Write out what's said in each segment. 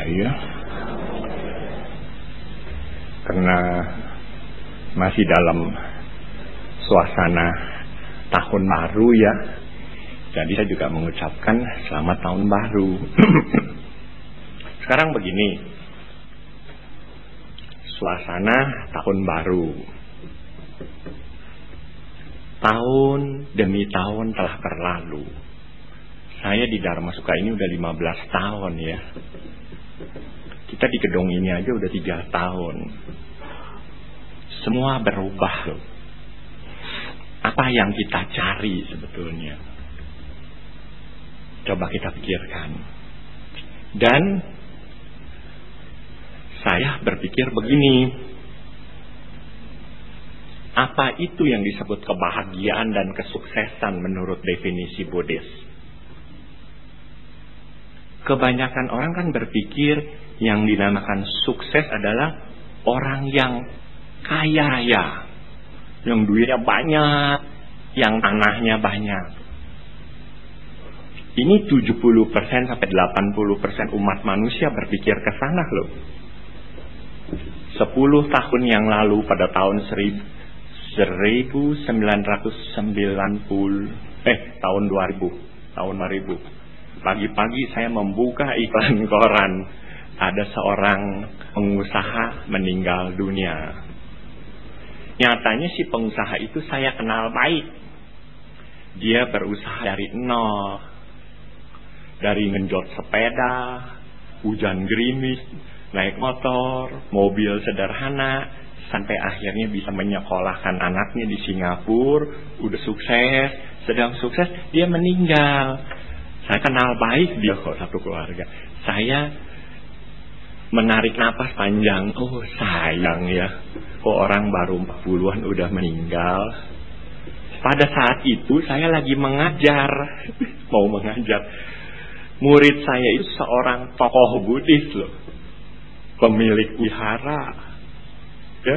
ya. Karena masih dalam suasana tahun baru ya. Jadi saya juga mengucapkan selamat tahun baru. Sekarang begini, suasana tahun baru. Tahun demi tahun telah berlalu. Saya di Dharma Sukha ini udah 15 tahun ya. Kita di gedung ini aja udah 3 tahun. Semua berubah loh. Apa yang kita cari sebetulnya? Coba kita pikirkan. Dan saya berpikir begini. Apa itu yang disebut kebahagiaan dan kesuksesan menurut definisi Buddhis? Kebanyakan orang kan berpikir yang dinamakan sukses adalah orang yang kaya raya, yang duitnya banyak, yang tanahnya banyak. Ini 70% sampai 80% umat manusia berpikir ke sana loh. 10 tahun yang lalu pada tahun 1990, tahun 2000. Pagi-pagi saya membuka iklan koran. Ada seorang pengusaha meninggal dunia. Nyatanya si pengusaha itu saya kenal baik. Dia berusaha dari nol. Dari ngenjot sepeda, hujan gerimis, naik motor, mobil sederhana, sampai akhirnya bisa menyekolahkan anaknya di Singapura. Udah sukses, sedang sukses, dia meninggal. Saya kenal baik dia kok, satu keluarga. Saya menarik napas panjang. Oh sayang ya, kok orang baru 40-an udah meninggal. Pada saat itu saya lagi mengajar. Mau mengajar. Murid saya itu seorang tokoh Buddhis loh. Pemilik wihara. Ya.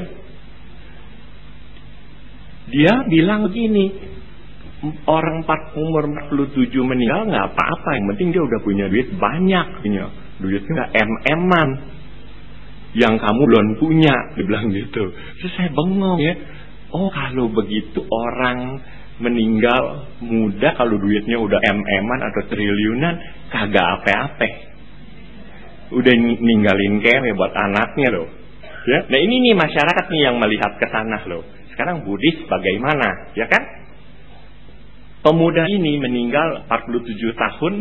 Dia bilang begini. Orang umur 47 meninggal gak apa-apa. Yang penting dia udah punya duit banyak. Duitnya gak MM-an. Yang kamu belum punya. Dia bilang gitu. Terus saya bengong ya. Oh kalau begitu orang meninggal muda, kalau duitnya udah MM-an atau triliunan, kagak apa-apa. Udah ninggalin kewe buat anaknya loh. Ya? Nah ini nih masyarakat nih yang melihat ke sana loh. Sekarang Buddhis bagaimana? Ya kan? Pemuda ini meninggal 47 tahun,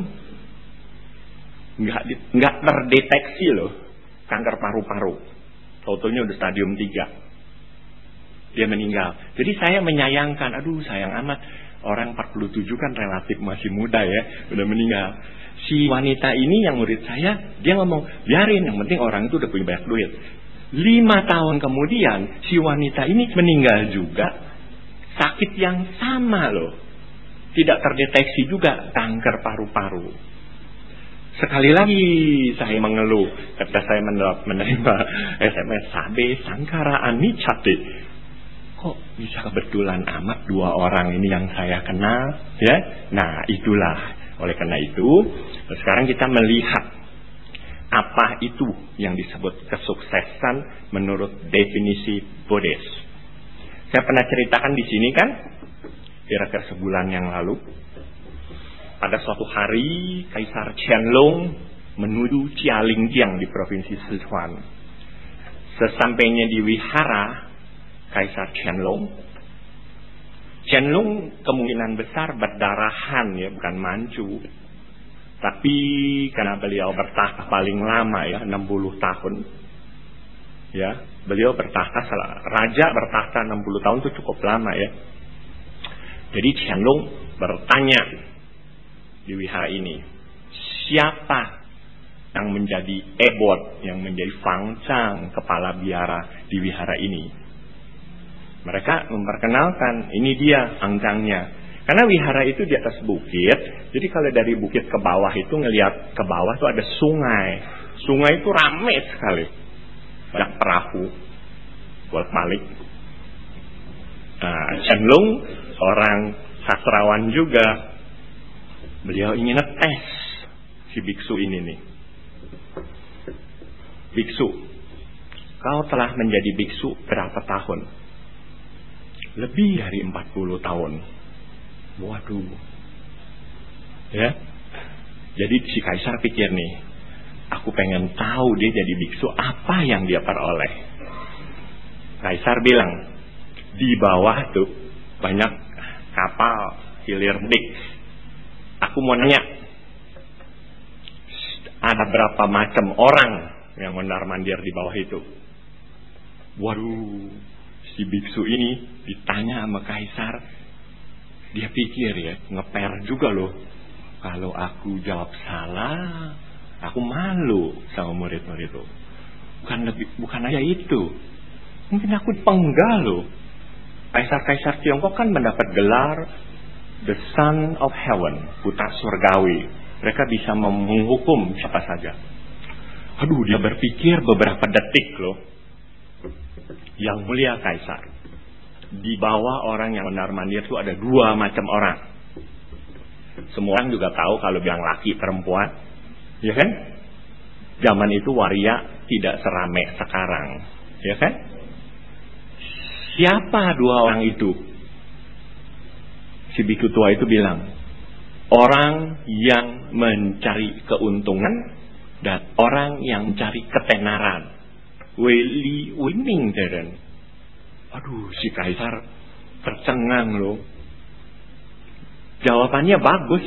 nggak terdeteksi loh kanker paru-paru. Taunya udah stadium 3. Dia meninggal. Jadi saya menyayangkan, aduh sayang amat. Orang 47 kan relatif masih muda ya, udah meninggal. Si wanita ini yang murid saya, dia ngomong, biarin, yang penting orang itu udah punya banyak duit. 5 tahun kemudian, si wanita ini meninggal juga, sakit yang sama loh. Tidak terdeteksi juga kanker paru-paru. Sekali lagi saya mengeluh ketika saya menerima SMS Sabe Sangkara Anicate. Kok bisa kebetulan amat 2 orang ini yang saya kenal ya? Nah itulah. Oleh karena itu sekarang kita melihat apa itu yang disebut kesuksesan menurut definisi Buddhis. Saya pernah ceritakan di sini kan, kira-kira sebulan yang lalu, pada suatu hari Kaisar Qianlong menuju Jialingjiang di provinsi Sichuan. Sesampainya di wihara Kaisar Qianlong kemungkinan besar berdarahan ya, bukan mancu. Tapi karena beliau bertahta paling lama ya, 60 tahun. Ya, beliau bertahta, raja bertahta 60 tahun itu cukup lama ya. Jadi Qianlong bertanya di wihara ini, siapa yang menjadi ebot, yang menjadi fangcang, kepala biara di wihara ini? Mereka memperkenalkan, ini dia fangcangnya. Karena wihara itu di atas bukit, jadi kalau dari bukit ke bawah itu ngelihat ke bawah itu ada sungai. Sungai itu ramai sekali, banyak perahu bolak-balik. Nah, Qianlong seorang sastrawan juga, beliau ingin ngetes si biksu ini nih. biksu. Kau telah menjadi biksu berapa tahun? Lebih dari 40 tahun. Waduh. Ya. Jadi si kaisar pikir nih, aku pengen tahu dia jadi biksu apa yang dia peroleh. Kaisar bilang, di bawah tuh banyak kapal hilir mudik. Aku mau nanya, ada berapa macam orang yang mondar-mandir di bawah itu? Waduh, si biksu ini ditanya sama kaisar, dia pikir ya, ngeper juga loh. Kalau aku jawab salah, aku malu sama murid-murid itu. Bukan aja itu, mungkin aku penggal loh. Kaisar-kaisar Tiongkok kan mendapat gelar The Son of Heaven, putra surgawi. Mereka bisa menghukum siapa saja. Aduh, dia berpikir beberapa detik loh. Yang mulia kaisar, di bawah orang yang mondar-mandir itu ada 2 macam orang. Semua orang juga tahu kalau bilang laki perempuan, ya kan? Zaman itu waria tidak serame sekarang, ya kan? Siapa 2 orang itu? Si biku tua itu bilang, orang yang mencari keuntungan dan orang yang mencari ketenaran. Weli winning deren. Aduh, si kaisar tercengang loh. Jawabannya bagus.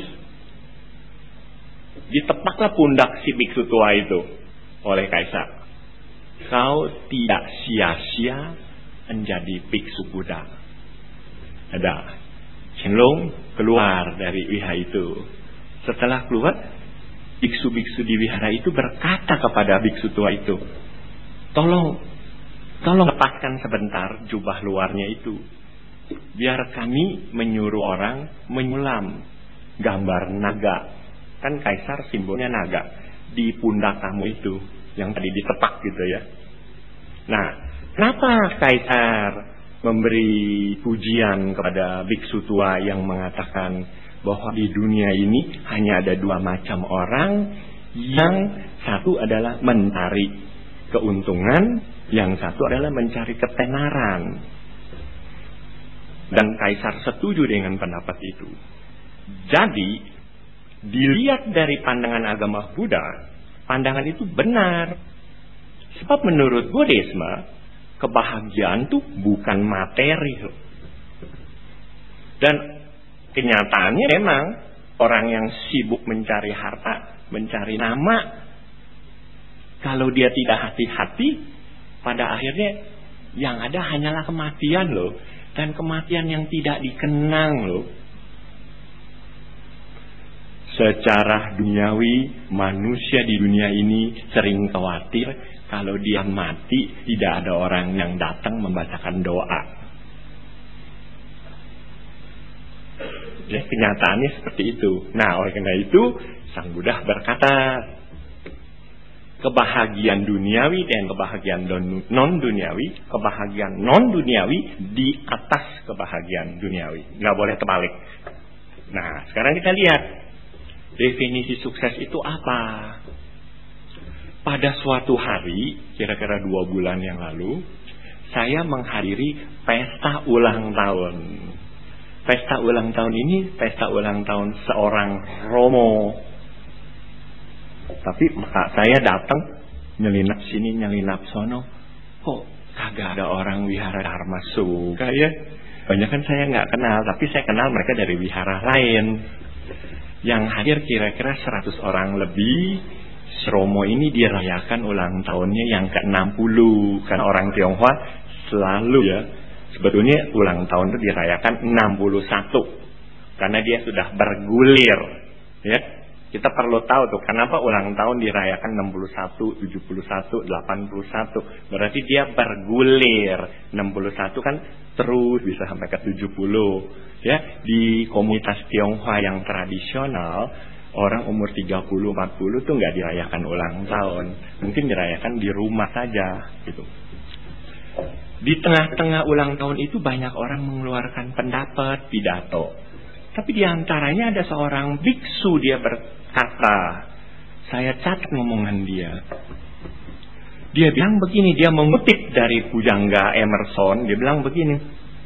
Ditepaklah pundak si biksu tua itu oleh kaisar. Kau tidak sia-sia menjadi biksu Buddha. Ada Cenlong keluar dari wihara itu. Setelah keluar, biksu-biksu di wihara itu berkata kepada biksu tua itu, Tolong lepaskan sebentar jubah luarnya itu. Biar kami menyuruh orang menyulam gambar naga. Kan kaisar simbolnya naga. Di pundak kamu itu, yang tadi ditepak gitu ya. Nah, kenapa kaisar memberi pujian kepada biksu tua yang mengatakan bahwa di dunia ini hanya ada 2 macam orang, yang satu adalah mencari keuntungan, yang satu adalah mencari ketenaran. Dan kaisar setuju dengan pendapat itu. Jadi, dilihat dari pandangan agama Buddha, pandangan itu benar. Sebab menurut Buddhisme, kebahagiaan itu bukan materi. Dan kenyataannya memang orang yang sibuk mencari harta, mencari nama, kalau dia tidak hati-hati, pada akhirnya yang ada hanyalah kematian loh. Dan kematian yang tidak dikenang loh. Secara duniawi, manusia di dunia ini sering khawatir kalau dia mati tidak ada orang yang datang membacakan doa. Ya, kenyataannya seperti itu. Nah, oleh karena itu Sang Buddha berkata, kebahagiaan duniawi dan kebahagiaan non-duniawi, kebahagiaan non-duniawi di atas kebahagiaan duniawi. Nggak boleh terbalik. Nah, sekarang kita lihat definisi sukses itu apa. Pada suatu hari, kira-kira 2 bulan yang lalu, saya menghadiri pesta ulang tahun. Pesta ulang tahun ini pesta ulang tahun seorang Romo. Tapi saya datang, nyelinap sini, nyelinap sono, kok kagak ada orang wihara Dharma Suka ya? Banyak kan saya nggak kenal, tapi saya kenal mereka dari wihara lain. Yang hadir kira-kira 100 orang lebih. Romo ini dirayakan ulang tahunnya yang ke-60. Kan orang Tionghoa selalu ya, sebetulnya ulang tahun itu dirayakan 61. Karena dia sudah bergulir ya. Kita perlu tahu tuh kenapa ulang tahun dirayakan 61, 71, 81. Berarti dia bergulir. 61 kan terus bisa sampai ke 70. Ya, di komunitas Tionghoa yang tradisional, orang umur 30, 40 tuh nggak dirayakan ulang tahun. Mungkin dirayakan di rumah saja gitu. Di tengah-tengah ulang tahun itu banyak orang mengeluarkan pendapat, pidato. Tapi di antaranya ada seorang biksu, dia berkata, saya catat ngomongan dia. Dia bilang begini, dia mengutip dari Pujangga Emerson, dia bilang begini,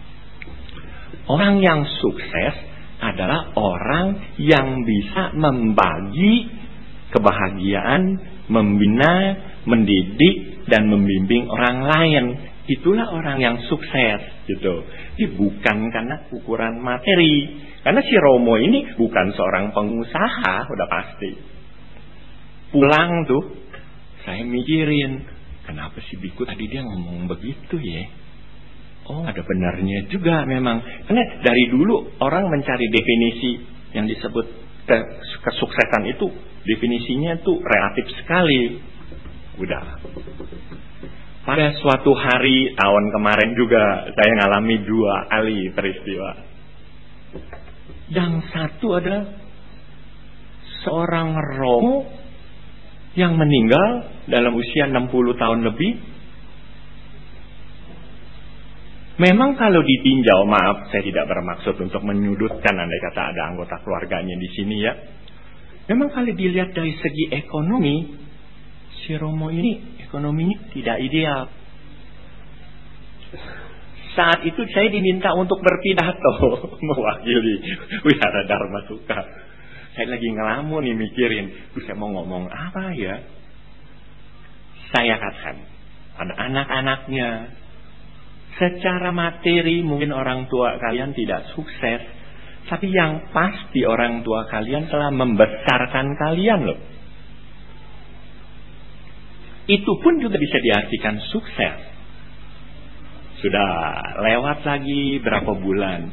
orang yang sukses adalah orang yang bisa membagi kebahagiaan, membina, mendidik, dan membimbing orang lain. Itulah orang yang sukses, gitu. Ini bukan karena ukuran materi. Karena si Romo ini bukan seorang pengusaha, udah pasti. Pulang tuh, saya mikirin, kenapa si biku tadi dia ngomong begitu ya? Oh, ada benarnya juga memang. Karena dari dulu orang mencari definisi yang disebut kesuksesan itu, definisinya tuh relatif sekali. Udah. Pada suatu hari tahun kemarin juga saya ngalami 2 kali peristiwa. Yang satu adalah seorang Romo yang meninggal dalam usia 60 tahun lebih. Memang kalau ditinjau, maaf saya tidak bermaksud untuk menyudutkan andai kata ada anggota keluarganya di sini ya. Memang kalau dilihat dari segi ekonomi, si Romo ini ekonominya tidak ideal. Saat itu saya diminta untuk berpidato mewakili Wihara Dharma Sukha. Saya lagi ngelamun nih mikirin, saya mau ngomong apa ya? Saya katakan pada anak-anaknya, secara materi mungkin orang tua kalian tidak sukses, tapi yang pasti orang tua kalian telah membesarkan kalian loh. Itu pun juga bisa diartikan sukses. Sudah lewat lagi berapa bulan,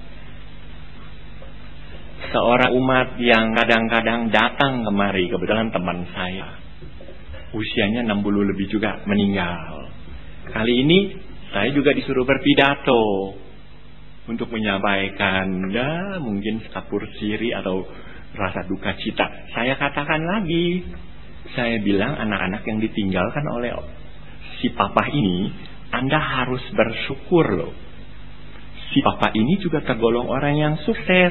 seorang umat yang kadang-kadang datang kemari, kebetulan teman saya, usianya 60 lebih juga, meninggal. Kali ini saya juga disuruh berpidato untuk menyampaikan mungkin kapur siri atau rasa duka cita. Saya katakan lagi, saya bilang anak-anak yang ditinggalkan oleh si papa ini, Anda harus bersyukur loh. Si papa ini juga tergolong orang yang sukses.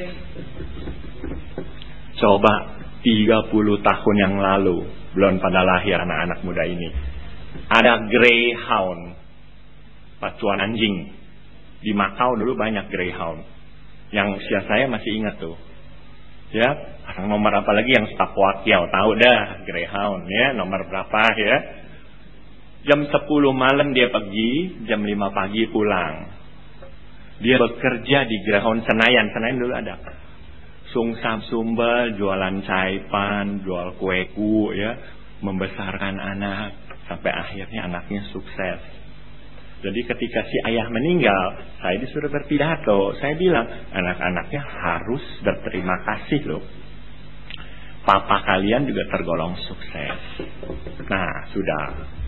Coba 30 tahun yang lalu, belum pada lahir anak-anak muda ini, ada Greyhound, pacuan anjing. Di Makau dulu banyak Greyhound. Yang usia saya masih ingat tuh. Ya, nomor apa lagi yang Stapoakiau, tahu dah Greyhound ya, nomor berapa ya. Jam 10 malam dia pergi, jam 5 pagi pulang. Dia bekerja di Greyhound Senayan dulu ada. Sungsam sumbel, jualan caipan, jual kueku ya, membesarkan anak sampai akhirnya anaknya sukses. Jadi ketika si ayah meninggal, saya disuruh berpidato. Saya bilang, anak-anaknya harus berterima kasih loh. Papa kalian juga tergolong sukses. Nah, sudah.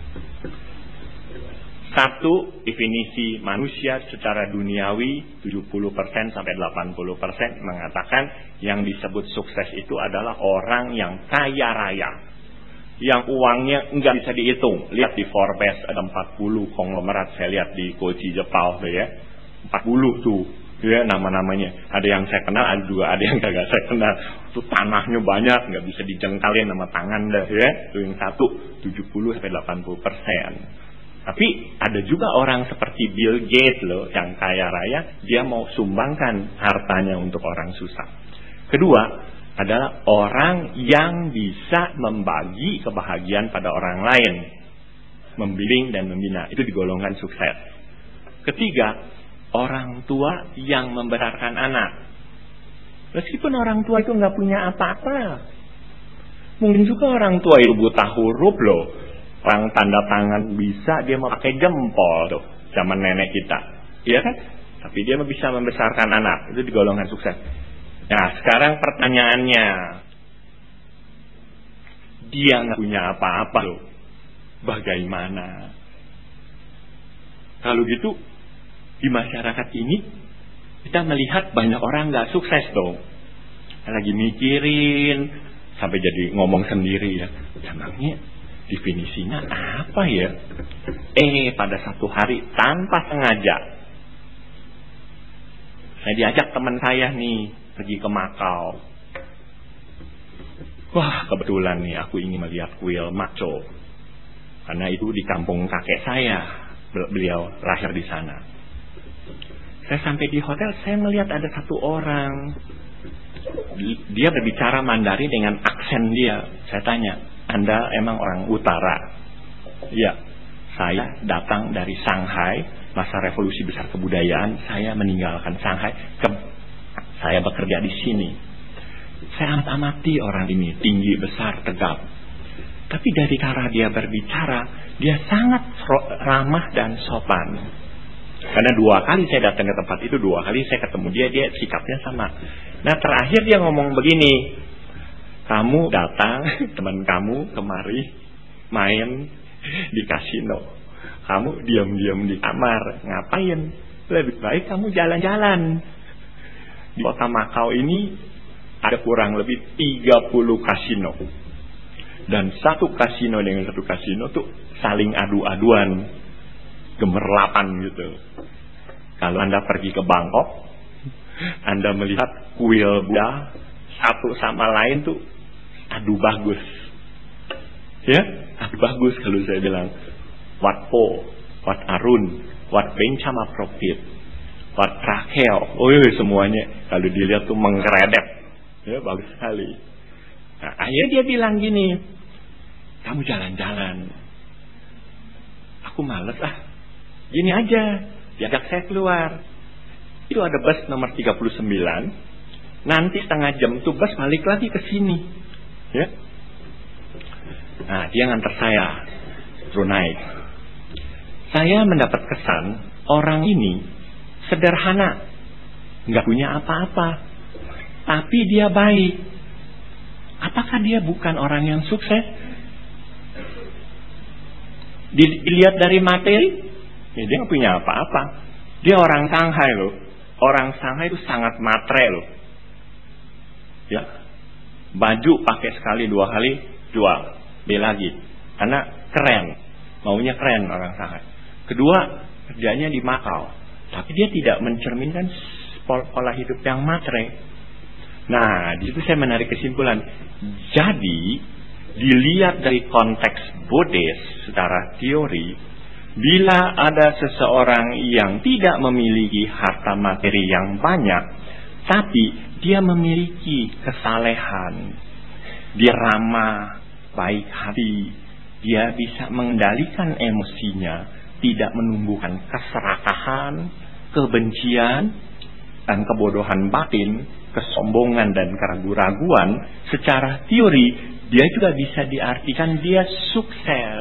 Satu, definisi manusia secara duniawi 70% sampai 80% mengatakan yang disebut sukses itu adalah orang yang kaya raya, yang uangnya enggak bisa dihitung. Lihat di Forbes ada 40 konglomerat, saya lihat di Koji Jepang tuh ya, 40 tuh ya nama-namanya. Ada yang saya kenal, ada juga ada yang kagak saya kenal. Itu tanahnya banyak, nggak bisa dijengkalin sama tangan dah ya. Itu yang satu, 70 sampai 80%. Tapi ada juga orang seperti Bill Gates loh, yang kaya raya, dia mau sumbangkan hartanya untuk orang susah. Kedua adalah orang yang bisa membagi kebahagiaan pada orang lain, membimbing dan membina, itu digolongkan sukses. Ketiga, orang tua yang membesarkan anak. Meskipun orang tua itu nggak punya apa-apa, mungkin juga orang tua itu buta huruf loh. Orang tanda tangan bisa, dia mau pakai jempol tuh, zaman nenek kita, iya kan? Tapi dia bisa membesarkan anak, itu digolongkan sukses. Nah, sekarang pertanyaannya, dia nggak punya apa-apa loh, bagaimana? Kalau gitu, di masyarakat ini kita melihat banyak orang nggak sukses dong. Lagi mikirin sampai jadi ngomong sendiri ya, emangnya definisinya apa ya? Pada satu hari tanpa sengaja saya diajak teman saya nih pergi ke Makau. Wah, kebetulan nih aku ingin melihat kuil Macho. Kan karena itu di kampung kakek saya, beliau lahir di sana. Saya sampai di hotel, saya melihat ada satu orang, dia berbicara Mandarin dengan aksen dia. Saya tanya, Anda emang orang utara? Ya, saya datang dari Shanghai, masa revolusi besar kebudayaan. Saya meninggalkan Shanghai, saya bekerja di sini. Saya amati orang ini, tinggi, besar, tegap. Tapi dari cara dia berbicara, dia sangat ramah dan sopan. Karena 2 kali saya datang ke tempat itu, 2 kali saya ketemu dia sikapnya sama. Nah, terakhir dia ngomong begini, kamu datang, teman kamu kemari main di kasino, kamu diam-diam di kamar, ngapain? Lebih baik kamu jalan-jalan. Di kota Makau ini ada kurang lebih 30 kasino. Dan satu kasino dengan satu kasino tuh saling adu-aduan, gemerlapan gitu. Kalau Anda pergi ke Bangkok, Anda melihat kuil Buddha satu sama lain tuh adu bagus. Ya, adu bagus kalau saya bilang. Wat Po, Wat Arun, Wat Bencama Propit, Wat Rakel, semuanya kalau dilihat tuh mengkeredek. Ya, bagus sekali. Nah, akhirnya dia bilang gini, kamu jalan-jalan, aku males gini aja, diajak saya keluar. Itu ada bus nomor 39, nanti setengah jam tuh bus balik lagi ke sini. Ya. Nah, dia nganter saya, suruh naik. Saya mendapat kesan orang ini sederhana, nggak punya apa-apa, tapi dia baik. Apakah dia bukan orang yang sukses? Dilihat dari materi, ya dia nggak punya apa-apa. Dia orang Shanghai loh. Orang Shanghai itu sangat matre loh. Ya, baju pakai sekali 2 kali jual, beli lagi, karena keren, maunya keren orang Shanghai. Kedua, kerjanya di Makau, tapi dia tidak mencerminkan pola hidup yang matre. Nah, di situ saya menarik kesimpulan. Jadi, dilihat dari konteks Buddhis secara teori, bila ada seseorang yang tidak memiliki harta materi yang banyak, tapi dia memiliki kesalehan, dia ramah, baik hati, dia bisa mengendalikan emosinya, tidak menumbuhkan keserakahan, kebencian, dan kebodohan batin, kesombongan dan keraguan-raguan. Secara teori, dia juga bisa diartikan dia sukses.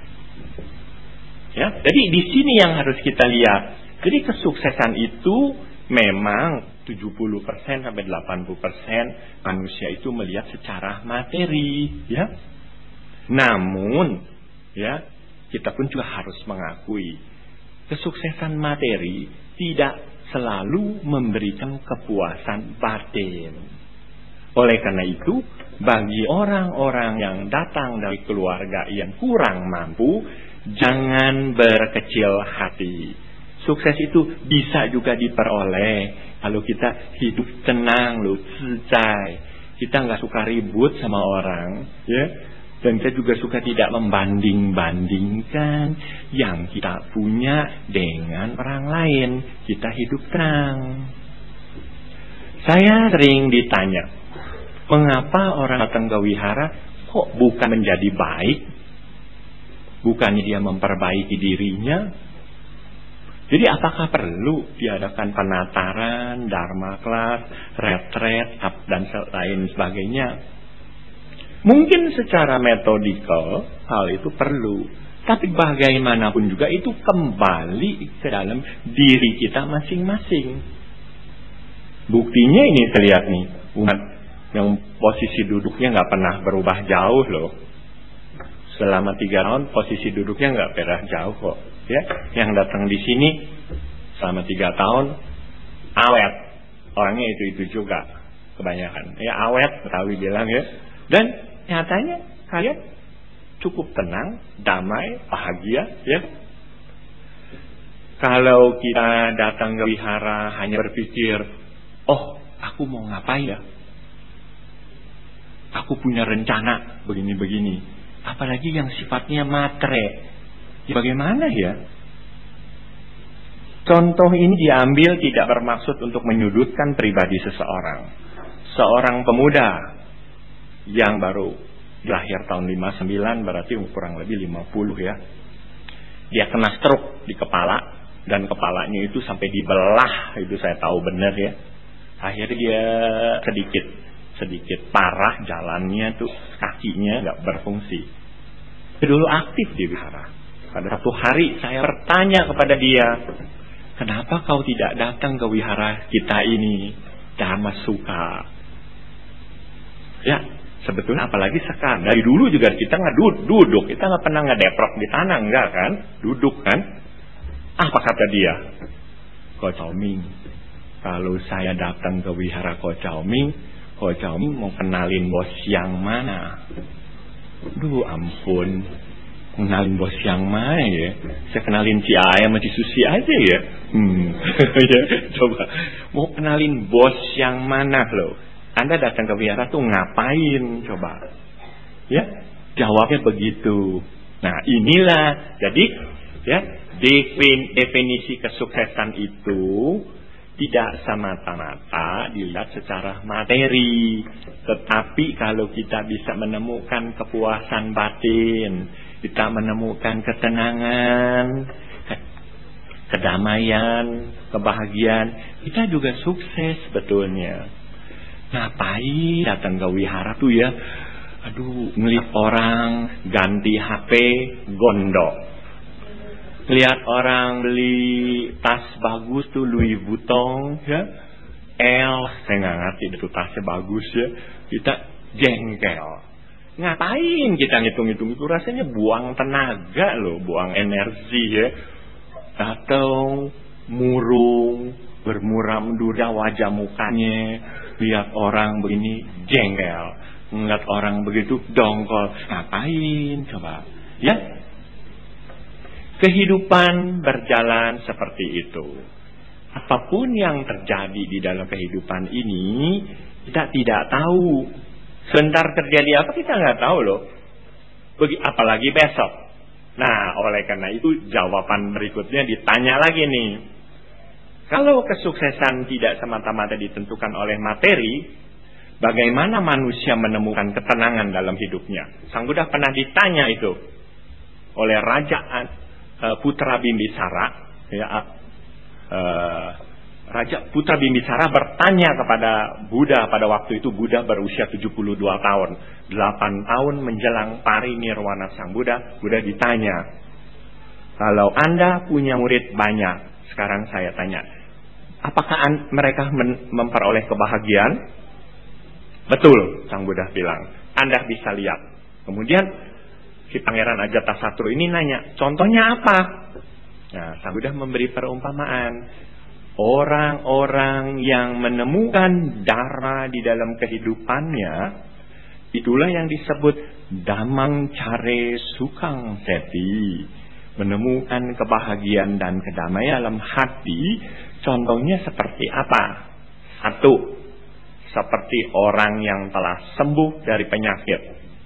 Ya, jadi di sini yang harus kita lihat. Jadi kesuksesan itu memang 70% sampai 80% manusia itu melihat secara materi, ya. Namun, ya, kita pun juga harus mengakui kesuksesan materi tidak selalu memberikan kepuasan batin. Oleh karena itu, bagi orang-orang yang datang dari keluarga yang kurang mampu, jangan berkecil hati. Sukses itu bisa juga diperoleh kalau kita hidup tenang, zicai. Kita nggak suka ribut sama orang, ya. Dan kita juga suka tidak membanding-bandingkan yang kita punya dengan orang lain. Kita hidup tenang. Saya sering ditanya, mengapa orang datang ke wihara kok bukan menjadi baik? Bukannya dia memperbaiki dirinya? Jadi apakah perlu diadakan penataran, dharma class, retret, dan lain sebagainya? Mungkin secara metodikal hal itu perlu, tapi bagaimanapun juga itu kembali ke dalam diri kita masing-masing. Buktinya ini terlihat nih, umat yang posisi duduknya nggak pernah berubah jauh loh. Selama 3 tahun posisi duduknya nggak pernah jauh kok. Ya, yang datang di sini selama 3 tahun awet, orangnya itu juga kebanyakan. Ya awet, Betawi bilang ya. Dan nyatanya kalian cukup tenang, damai, bahagia, ya. Kalau kita datang ke wihara hanya berpikir, oh, aku mau ngapain ya? Aku punya rencana begini-begini. Apalagi yang sifatnya matre. Bagaimana ya? Contoh ini diambil tidak bermaksud untuk menyudutkan pribadi seseorang. Seorang pemuda yang baru lahir tahun 59, berarti kurang lebih 50 ya. Dia kena stroke di kepala, dan kepalanya itu sampai dibelah, itu saya tahu benar ya. Akhirnya dia sedikit parah, jalannya tuh kakinya nggak berfungsi. Dulu aktif di wihara. Pada satu hari saya bertanya kepada dia, kenapa kau tidak datang ke wihara kita ini? Dhamma Sukha. Ya, sebetulnya apalagi sekarang. Dari dulu juga kita nggak duduk, kita nggak pernah ngedeprok di tanah, enggak kan? Duduk kan? Apa kata dia? Ko Chao Ming, kalau saya datang ke wihara Ko Chao Ming mau kenalin bos yang mana? Duh ampun, kenalin bos yang mana ya? Saya kenalin si Ayam sama si Susi aja ya. Ya, coba mau kenalin bos yang mana loh? Anda datang ke wihara tuh ngapain coba? Ya, jawabnya begitu. Nah, inilah jadi ya, definisi kesuksesan itu tidak semata-mata dilihat secara materi, tetapi kalau kita bisa menemukan kepuasan batin, kita menemukan ketenangan, kedamaian, kebahagiaan, kita juga sukses sebetulnya. Ngapain datang ke wihara tuh ya? Aduh, ngeliat orang ganti HP gondok, lihat orang beli tas bagus tuh Louis Vuitton ya, saya nggak ngerti itu tasnya bagus ya, kita jengkel. Ngapain kita ngitung-ngitung itu? Rasanya buang tenaga loh, buang energi ya. Datang murung, bermuram duda wajah mukanya, lihat orang begini jengkel, ngeliat orang begitu dongkol. Ngapain coba? Ya, kehidupan berjalan seperti itu. Apapun yang terjadi di dalam kehidupan ini, kita tidak tahu. Sebentar terjadi apa kita nggak tahu loh. Apalagi besok. Nah, oleh karena itu jawaban berikutnya ditanya lagi nih. Kalau kesuksesan tidak semata-mata ditentukan oleh materi, bagaimana manusia menemukan ketenangan dalam hidupnya? Sang Buddha pernah ditanya itu oleh Raja Putra Bimbisara, ya, Raja Putra Bimbisara bertanya kepada Buddha pada waktu itu. Buddha berusia 72 tahun, 8 tahun menjelang parinirwana Sang Buddha. Buddha ditanya, kalau Anda punya murid banyak, sekarang saya tanya, apakah mereka memperoleh kebahagiaan? Betul, Sang Buddha bilang, Anda bisa lihat. Kemudian si Pangeran Ajatasatru ini nanya, contohnya apa? Nah, Sang Buddha memberi perumpamaan. Orang-orang yang menemukan dharma di dalam kehidupannya, itulah yang disebut Dhammang Care Sukhang Seti, menemukan kebahagiaan dan kedamaian dalam hati. Contohnya seperti apa? 1, seperti orang yang telah sembuh dari penyakit.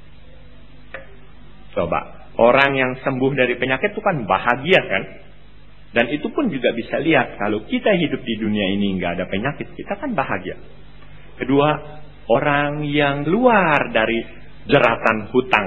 Coba, orang yang sembuh dari penyakit itu kan bahagia kan? Dan itu pun juga bisa lihat, kalau kita hidup di dunia ini nggak ada penyakit, kita kan bahagia. Kedua, orang yang keluar dari jeratan hutang.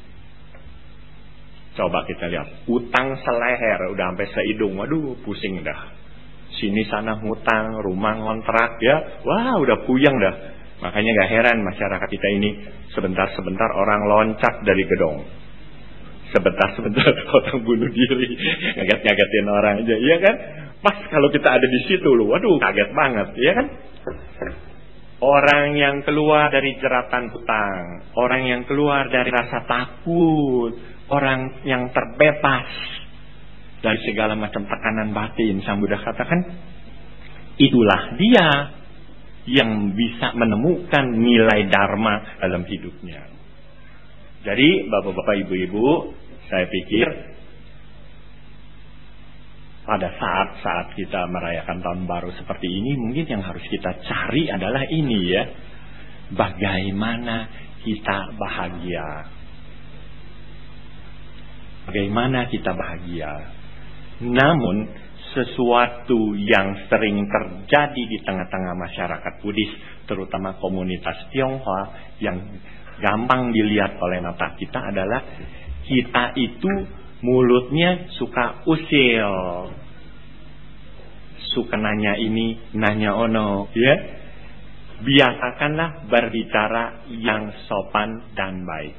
Coba kita lihat, hutang seleher, udah sampai seidung, waduh pusing dah. Sini sana hutang, rumah ngontrak ya, wah udah puyeng dah. Makanya gak heran masyarakat kita ini sebentar-sebentar orang loncat dari gedung, sebentar-sebentar orang bunuh diri, ngaget-ngagetin orang aja, iya kan? Pas kalau kita ada di situ loh, waduh kaget banget, iya kan? Orang yang keluar dari jeratan hutang, orang yang keluar dari rasa takut, orang yang terbebas dari segala macam tekanan batin, Sang Buddha katakan, itulah dia yang bisa menemukan nilai dharma dalam hidupnya. Jadi bapak-bapak ibu-ibu, saya pikir pada saat-saat kita merayakan tahun baru seperti ini, mungkin yang harus kita cari adalah ini ya, bagaimana kita bahagia. bagaimana kita bahagia. Namun sesuatu yang sering terjadi di tengah-tengah masyarakat Buddhis, terutama komunitas Tionghoa, yang gampang dilihat oleh mata kita adalah kita itu mulutnya suka usil, suka nanya ini, nanya ono, ya. Biasakanlah berbicara yang sopan dan baik.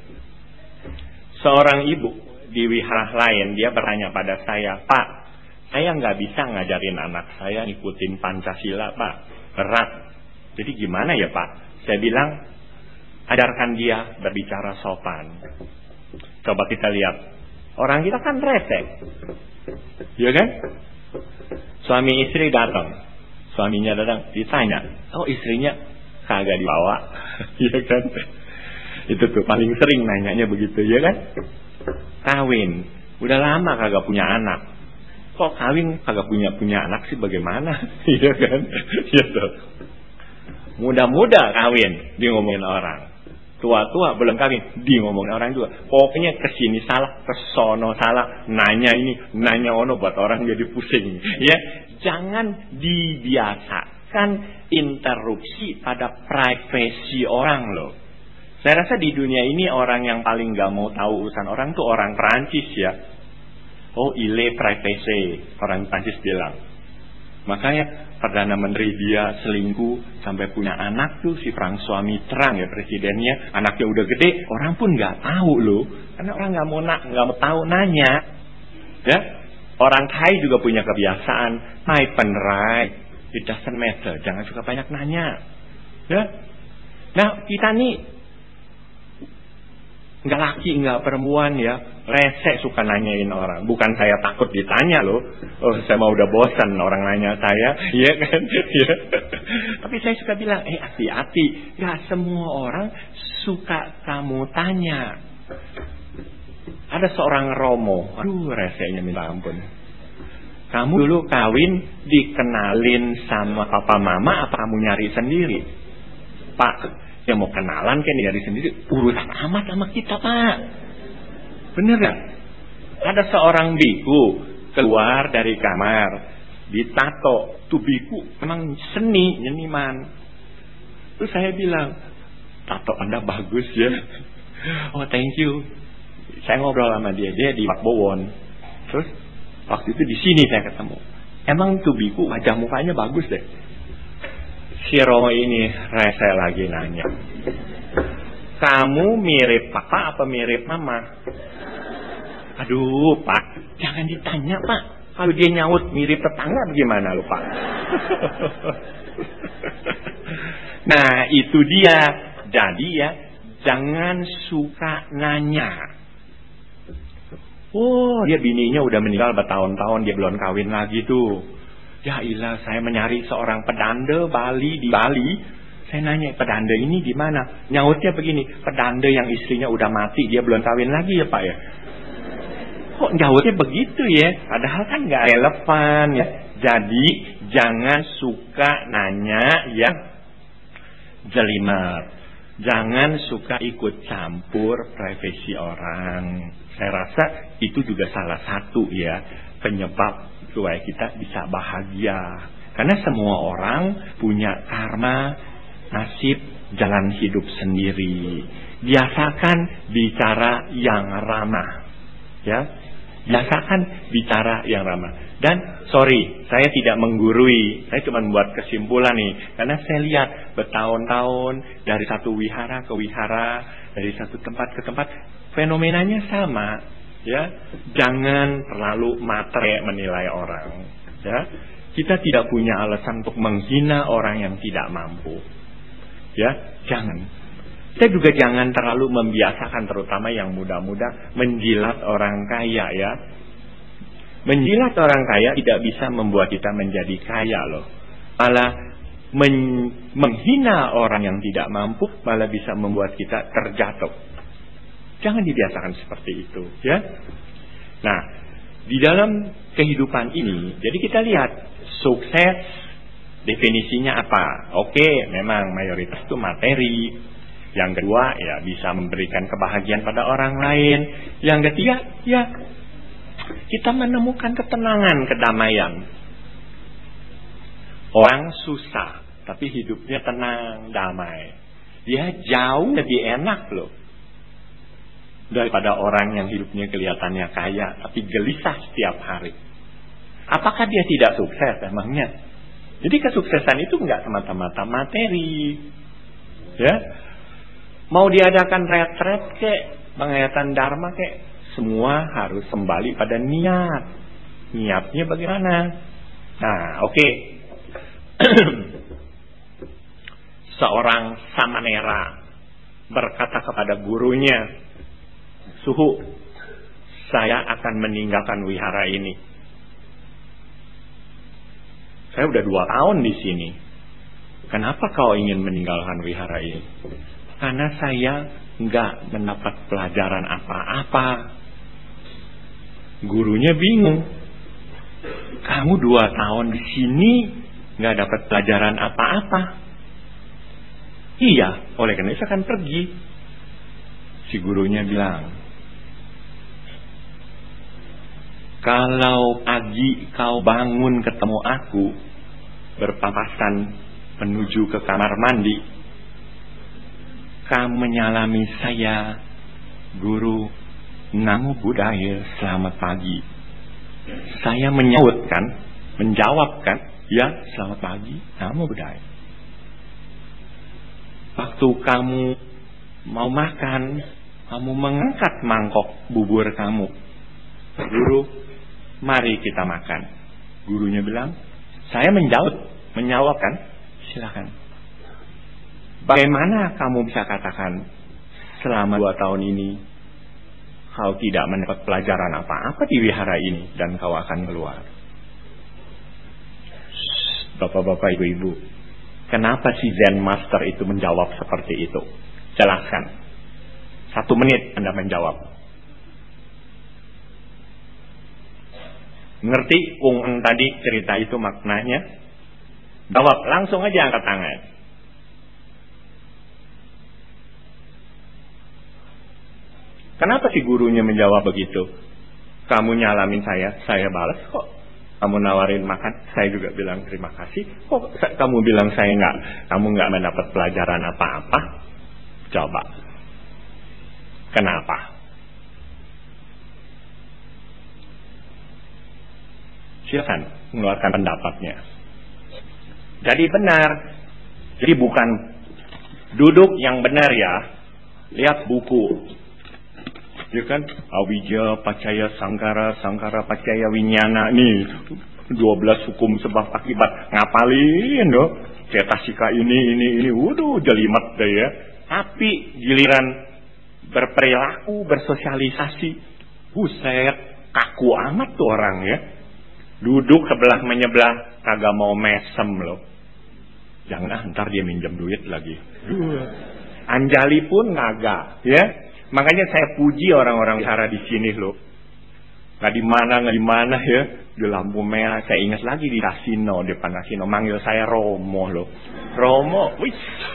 Seorang ibu di wihara lain, dia bertanya pada saya, Pak, saya nggak bisa ngajarin anak saya ngikutin Pancasila, Pak. Berat. Jadi gimana ya, Pak? Saya bilang, ajarkan dia berbicara sopan. Coba kita lihat. Orang kita kan resek. Ya kan? Suami istri datang. Suaminya datang, ditanya. Oh, istrinya kagak dibawa. Ya kan? Itu tuh paling sering nanyanya begitu, ya kan? Kawin. Udah lama kagak punya anak. Kok kawin kagak punya anak sih, bagaimana? Iya kan? Gitu. Muda-muda kawin, dia ngomongin orang. Tua-tua belum kawin, dia ngomongin orang juga. Pokoknya kesini salah, kesono salah, nanya ini, nanya ono, buat orang jadi pusing. Ya, jangan dibiasakan interupsi pada privasi orang loh. Saya rasa di dunia ini orang yang paling gak mau tahu urusan orang tuh orang Perancis ya. Oh, ile privacy, orang Prancis bilang. Makanya Perdana Menteri dia selingkuh sampai punya anak tuh, si François Mitterrand ya presidennya, anaknya udah gede, orang pun nggak tahu loh, karena orang nggak mau tahu nanya. Ya, orang Thai juga punya kebiasaan, Thai penrai, it doesn't matter, jangan suka banyak nanya. Ya, nah kita nih nggak laki, nggak perempuan ya, resek suka nanyain orang. Bukan saya takut ditanya loh. Oh, saya mau udah bosan orang nanya saya, ya kan? Ya. Tapi saya suka bilang, hati-hati, nggak semua orang suka kamu tanya. Ada seorang Romo, aduh reseknya minta ampun. Kamu dulu kawin dikenalin sama papa mama, apa kamu nyari sendiri? Pak, yang mau kenalan kan dari sendiri, urusan amat sama kita, Pak. Bener gak? Ada seorang biku keluar dari kamar, ditato. Tuh biku memang seniman. Terus saya bilang, tato Anda bagus ya. Oh, thank you. Saya ngobrol sama dia di Pak Bowon. Terus waktu itu di sini saya ketemu. Emang tuh biku wajah mukanya bagus deh. Si Romo ini rese lagi nanya, kamu mirip papa apa mirip mama? Aduh Pak, jangan ditanya Pak. Kalau dia nyaut mirip tetangga bagaimana lu Pak? Nah itu dia. Jadi ya, jangan suka nanya. Oh, dia bininya udah meninggal bertahun-tahun, dia belum kawin lagi tuh. Ya ilah, saya mencari seorang pedanda di Bali. Saya nanya, pedanda ini di mana? Nyautnya begini, pedanda yang istrinya udah mati, dia belum kawin lagi ya Pak ya. Kok nyautnya begitu ya? Padahal kan nggak relevan ya. Jadi jangan suka nanya yang jelimet. Jangan suka ikut campur privasi orang. Saya rasa itu juga salah satu ya penyebab supaya kita bisa bahagia. Karena semua orang punya karma, nasib, jalan hidup sendiri. Biasakan bicara yang ramah. Ya, biasakan bicara yang ramah. Dan sorry, saya tidak menggurui. Saya cuma membuat kesimpulan nih. Karena saya lihat bertahun-tahun dari satu wihara ke wihara, dari satu tempat ke tempat, fenomenanya sama. Ya, jangan terlalu matre menilai orang. Ya, kita tidak punya alasan untuk menghina orang yang tidak mampu. Ya, jangan. Kita juga jangan terlalu membiasakan, terutama yang muda-muda, menjilat orang kaya ya. Menjilat orang kaya tidak bisa membuat kita menjadi kaya loh. Malah menghina orang yang tidak mampu malah bisa membuat kita terjatuh. Jangan dibiasakan seperti itu ya. Nah, di dalam kehidupan ini, jadi kita lihat sukses definisinya apa? Oke, memang mayoritas itu materi. Yang kedua ya bisa memberikan kebahagiaan pada orang lain. Yang ketiga ya kita menemukan ketenangan, kedamaian. Orang susah, tapi hidupnya tenang, damai. Dia jauh lebih enak loh daripada orang yang hidupnya kelihatannya kaya tapi gelisah setiap hari. Apakah dia tidak sukses emangnya? Jadi kesuksesan itu enggak semata-mata materi. Ya. Mau diadakan retret kek, penghayatan dharma kek, semua harus kembali pada niat. Niatnya bagaimana? Nah, oke. Seorang samanera berkata kepada gurunya, "Suhu, saya akan meninggalkan wihara ini. Saya udah 2 tahun di sini. Kenapa kau ingin meninggalkan wihara ini?" "Karena saya nggak mendapat pelajaran apa-apa." Gurunya bingung. "Kamu 2 tahun di sini nggak dapat pelajaran apa-apa?" "Iya, oleh karena itu saya akan pergi." Si gurunya bilang, "Kalau pagi kau bangun ketemu aku, berpapasan menuju ke kamar mandi, kamu menyalami saya, Guru, Namo Buddhaya, selamat pagi." Saya menjawabkan, "Ya, selamat pagi, Namo Buddhaya." Waktu kamu mau makan, kamu mengangkat mangkok bubur kamu, "Guru, mari kita makan." Gurunya bilang, "Saya menjawabkan, silakan." "Bagaimana kamu bisa katakan selama 2 tahun ini kau tidak mendapat pelajaran apa-apa di wihara ini dan kau akan keluar?" Bapak-bapak, ibu-ibu, kenapa si Zen Master itu menjawab seperti itu? Jelaskan. 1 menit Anda menjawab. Ngerti Ung tadi cerita itu maknanya? Jawab, langsung aja angkat tangan. Kenapa si gurunya menjawab begitu? "Kamu nyalamin saya balas kok. Kamu nawarin makan, saya juga bilang terima kasih. Kok kamu bilang kamu nggak mendapat pelajaran apa-apa?" Coba. Kenapa? Silakan mengeluarkan pendapatnya. Jadi benar. Jadi bukan duduk yang benar ya. Lihat buku. Ya kan? Awija, Pacaya, Sangkara, Sangkara, Pacaya, Winyana. Nih, 12 hukum sebab akibat. Ngapalin loh. Cetasika ini. Waduh, jelimet deh ya. Tapi giliran berperilaku, bersosialisasi, buset, kaku amat tuh orang ya. Duduk sebelah menyebelah, kagak mau mesem loh. Jangan ntar dia minjem duit lagi. Anjali pun kagak ya. Makanya saya puji orang-orang wihara di sini loh. Nggak di mana ya. Di lampu merah. Saya ingat lagi di kasino, depan kasino, manggil saya Romo loh. Romo, wis.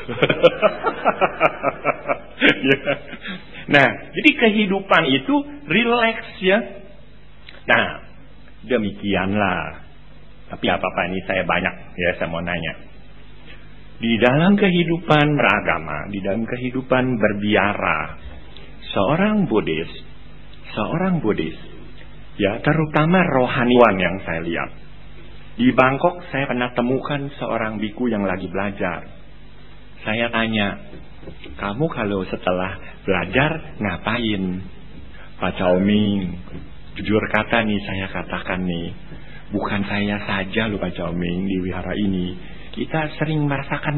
Ya. Nah, jadi kehidupan itu rileks ya. Nah, demikianlah. Tapi apa-apa ini saya banyak ya, saya mau nanya. Di dalam kehidupan beragama, di dalam kehidupan berbiara, seorang Buddhis, ya terutama rohaniwan yang saya lihat. Di Bangkok saya pernah temukan seorang biku yang lagi belajar. Saya tanya, "Kamu kalau setelah belajar ngapain?" "Pak Chaoming, jujur kata nih saya katakan nih, bukan saya saja loh Pak Chaoming di wihara ini. Kita sering merasakan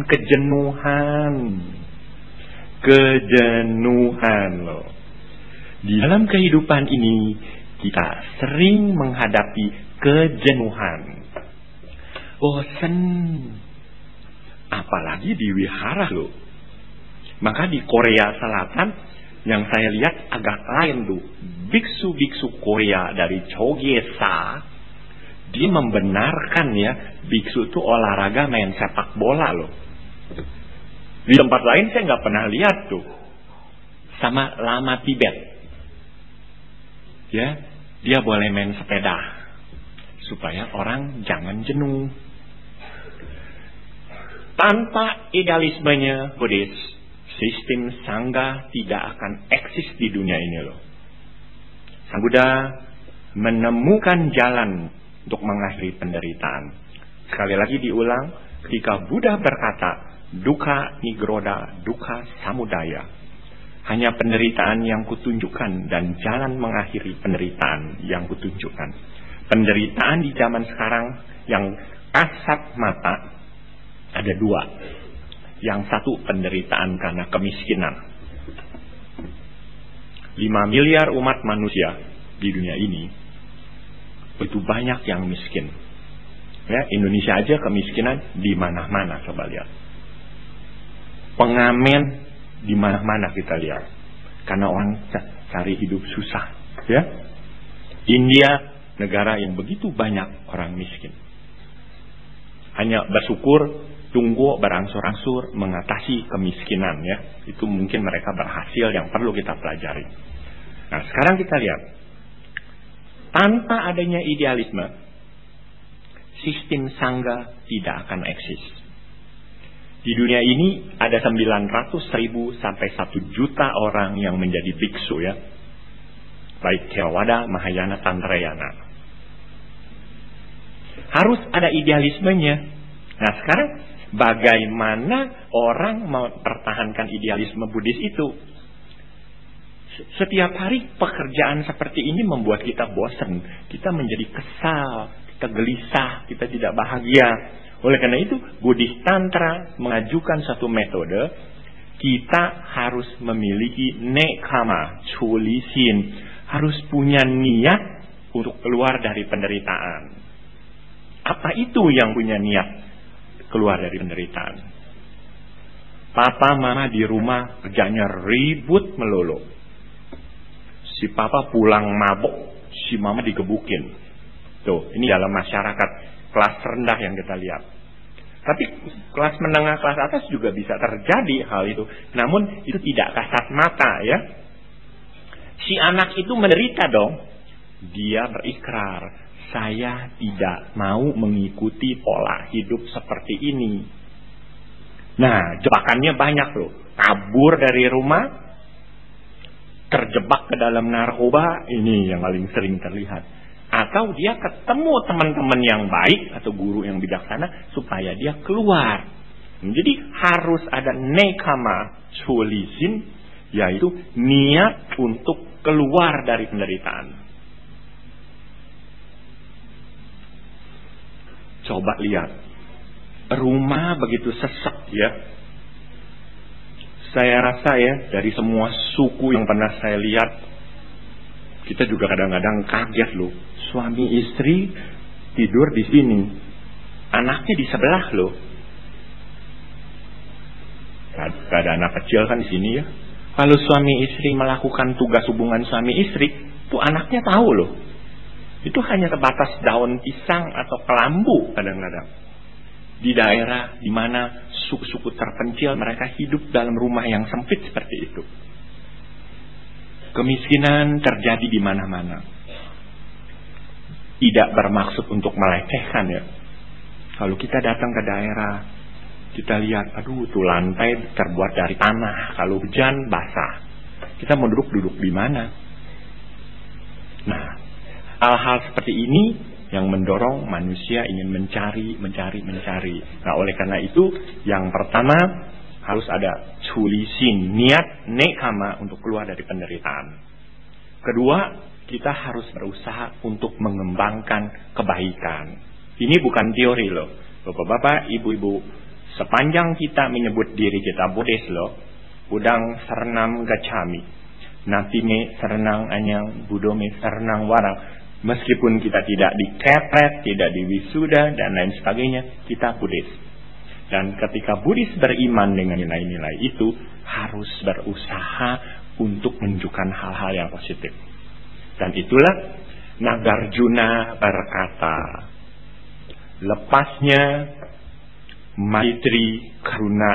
kejenuhan loh. Di dalam kehidupan ini kita sering menghadapi kejenuhan, bosen, apalagi di wihara loh. Maka di Korea Selatan yang saya lihat agak lain tuh. Biksu-biksu Korea dari Chogyesa, dia membenarkan ya biksu itu olahraga main sepak bola loh. Di tempat lain saya nggak pernah lihat tuh. Sama lama Tibet, ya Dia boleh main sepeda supaya orang jangan jenuh. Tanpa idealismenya Buddhis, sistem sangga tidak akan eksis di dunia ini loh. Sang Buddha menemukan jalan untuk mengakhiri penderitaan. Sekali lagi diulang, ketika Buddha berkata, dukkha nirodha, dukkha samudaya, hanya penderitaan yang kutunjukkan dan jalan mengakhiri penderitaan yang kutunjukkan. Penderitaan di zaman sekarang yang kasat mata ada dua. Yang satu penderitaan karena kemiskinan. 5 miliar umat manusia di dunia ini begitu banyak yang miskin. Ya, Indonesia aja kemiskinan di mana-mana, coba lihat. Pengamen di mana-mana kita lihat. Karena orang cari hidup susah, ya. India negara yang begitu banyak orang miskin. Hanya bersyukur, tunggu berangsur-angsur mengatasi kemiskinan, ya. Itu mungkin mereka berhasil, yang perlu kita pelajari. Nah, sekarang kita lihat. Tanpa adanya idealisme, sistem sangga tidak akan eksis. Di dunia ini ada 900.000 sampai 1 juta orang yang menjadi biksu, ya. Baik Theravada, Mahayana, Tantrayana. Harus ada idealismenya. Nah, sekarang bagaimana orang mempertahankan idealisme Buddhis itu? Setiap hari pekerjaan seperti ini membuat kita bosan, kita menjadi kesal, kita gelisah, kita tidak bahagia. Oleh karena itu, Buddhis Tantra mengajukan satu metode. Kita harus memiliki nekama, culisin, harus punya niat untuk keluar dari penderitaan. Apa itu yang punya niat keluar dari penderitaan? Papa mama di rumah kerjanya ribut melulu. Si papa pulang mabuk, si mama digebukin. Tuh, ini dalam masyarakat kelas rendah yang kita lihat. Tapi kelas menengah, kelas atas juga bisa terjadi hal itu. Namun itu tidak kasat mata, ya. Si anak itu menderita dong. Dia berikrar, saya tidak mau mengikuti pola hidup seperti ini. Nah, jebakannya banyak loh. Kabur dari rumah, terjebak ke dalam narkoba, ini yang paling sering terlihat. Atau dia ketemu teman-teman yang baik atau guru yang bijaksana supaya dia keluar. Jadi harus ada nekama culisin, yaitu niat untuk keluar dari penderitaan. Coba lihat, rumah begitu sesak, ya. Saya rasa, ya, dari semua suku yang pernah saya lihat, kita juga kadang-kadang kaget loh. Suami istri tidur di sini, anaknya di sebelah loh. Gak ada anak kecil kan di sini, ya. Kalau suami istri melakukan tugas hubungan suami istri, tuh anaknya tahu loh. Itu hanya sebatas daun pisang atau kelambu kadang-kadang. Di daerah di mana suku-suku terpencil, mereka hidup dalam rumah yang sempit seperti itu. Kemiskinan terjadi di mana-mana. Tidak bermaksud untuk melecehkan, ya. Kalau kita datang ke daerah, kita lihat, aduh, tuh lantai terbuat dari tanah. Kalau hujan basah, kita mau duduk di mana? Nah, hal-hal seperti ini yang mendorong manusia ingin mencari. Nah, oleh karena itu, yang pertama harus ada culisin, niat, nekama untuk keluar dari penderitaan. Kedua, kita harus berusaha untuk mengembangkan kebaikan. Ini bukan teori loh. Bapak-bapak, ibu-ibu, sepanjang kita menyebut diri kita Buddhis loh, Budang Saranam Gacchami, Natime Saranang Anyang, Budome Saranang Warang. Meskipun kita tidak dikepret, tidak diwisuda, dan lain sebagainya, kita Buddhis. Dan ketika Buddhis beriman dengan nilai-nilai itu, harus berusaha untuk menunjukkan hal-hal yang positif. Dan itulah Nagarjuna berkata, lepasnya Maitri Karuna,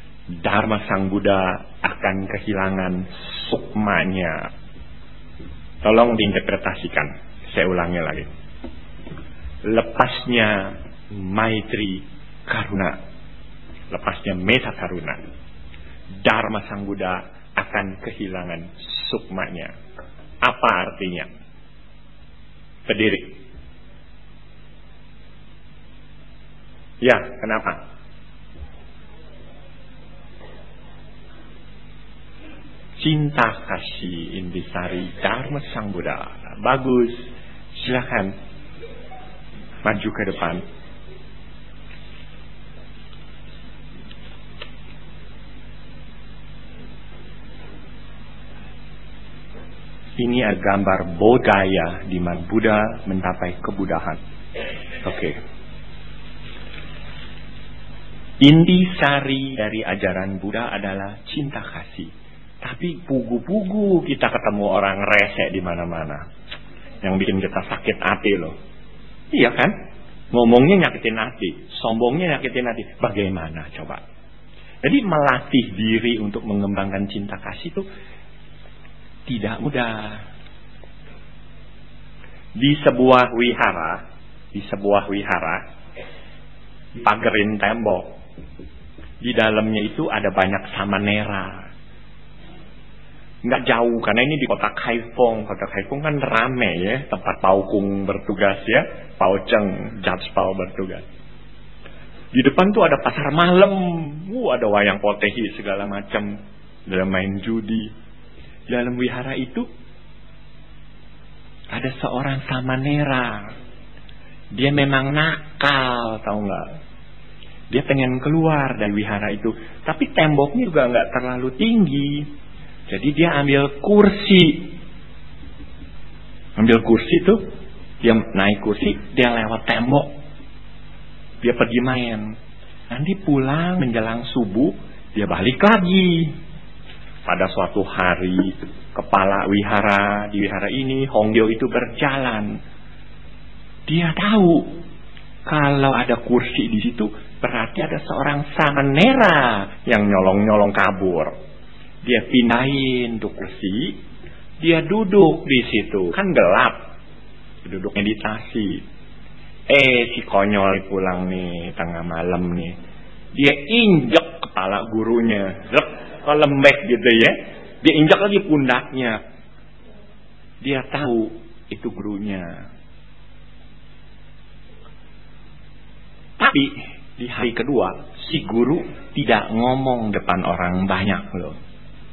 Dharma Sang Buddha akan kehilangan sukmanya. Tolong diinterpretasikan. Saya ulangi lagi. Lepasnya Maitri Karuna, lepasnya Metta Karuna, Dharma Sang Buddha akan kehilangan sukmanya. Apa artinya? Berdiri. Ya, kenapa? Cinta kasih intisari Dharma Sang Buddha. Bagus. Silakan maju ke depan. Ini ada gambar bodhaya di mana Buddha mencapai kebudahan. Oke. Intisari dari ajaran Buddha adalah cinta kasih. Tapi pugu-pugu kita ketemu orang rese di mana-mana, yang bikin kita sakit hati loh. Iya kan? Ngomongnya nyakitin hati, sombongnya nyakitin hati. Bagaimana coba? Jadi melatih diri untuk mengembangkan cinta kasih itu tidak mudah. Di sebuah wihara, pagerin tembok. Di dalamnya itu ada banyak samanera. Nggak jauh, karena ini di kota Kaifong. Kota Kaifong kan rame ya, tempat Pao Kung bertugas ya, Pao Cheng, Judge Pao bertugas. Di depan tuh ada pasar malam, ada wayang potehi segala macam, ada main judi. Di dalam wihara itu ada seorang samanera. Dia memang nakal, tahu nggak? Dia pengen keluar dari wihara itu, tapi temboknya juga nggak terlalu tinggi. Jadi dia ambil kursi. Tuh, dia naik kursi, dia lewat tembok. Dia pergi main. Nanti pulang menjelang subuh, dia balik lagi. Pada suatu hari, kepala wihara di wihara ini, Hongyo itu berjalan. Dia tahu kalau ada kursi di situ, berarti ada seorang samanera yang nyolong-nyolong kabur. Dia pindahin tuh kursi, dia duduk di situ, kan gelap, duduk meditasi. Si konyol pulang nih tengah malam nih, dia injek kepala gurunya, lembek gitu ya, dia injak lagi pundaknya. Dia tahu itu gurunya. Tapi di hari kedua, si guru tidak ngomong depan orang banyak loh.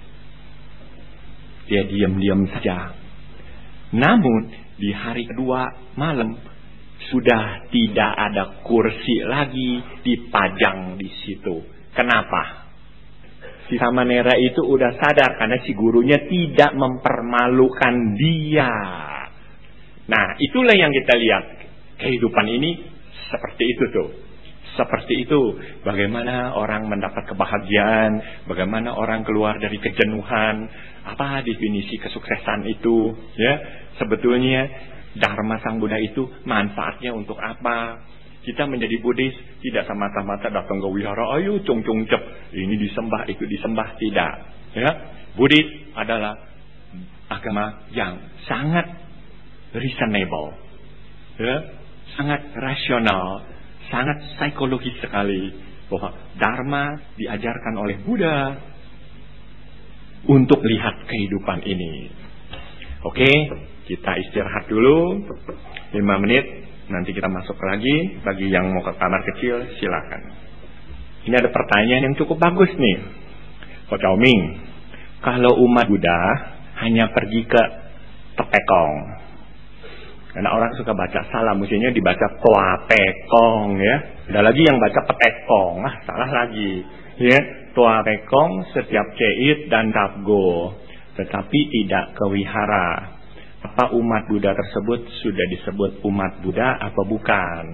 Dia diam-diam saja. Namun di hari kedua malam sudah tidak ada kursi lagi dipajang di situ. Kenapa? Si samanera itu udah sadar karena si gurunya tidak mempermalukan dia. Nah, itulah yang kita lihat. Kehidupan ini seperti itu tuh. Seperti itu. Bagaimana orang mendapat kebahagiaan, bagaimana orang keluar dari kejenuhan. Apa definisi kesuksesan itu? Ya, sebetulnya Dharma Sang Buddha itu manfaatnya untuk apa? Kita menjadi Buddhis tidak semata-mata datang ke wihara, ayo cung cep, ini disembah, itu disembah, tidak. Ya, Buddhis adalah agama yang sangat reasonable, ya, sangat rasional, sangat psikologis sekali. Bahwa Dharma diajarkan oleh Buddha untuk lihat kehidupan ini. Oke, kita istirahat dulu 5 menit. Nanti kita masuk lagi. Bagi yang mau ke kamar kecil, silakan. Ini ada pertanyaan yang cukup bagus nih, Ko Chao Ming. Kalau umat Buddha hanya pergi ke Tepekong, karena orang suka baca salah, mestinya dibaca Toa Pekong ya. Ada lagi yang baca Petekong, salah lagi ya. Toa Pekong setiap Ceit dan Tapgo, tetapi tidak ke wihara. Apa umat Buddha tersebut sudah disebut umat Buddha apa bukan?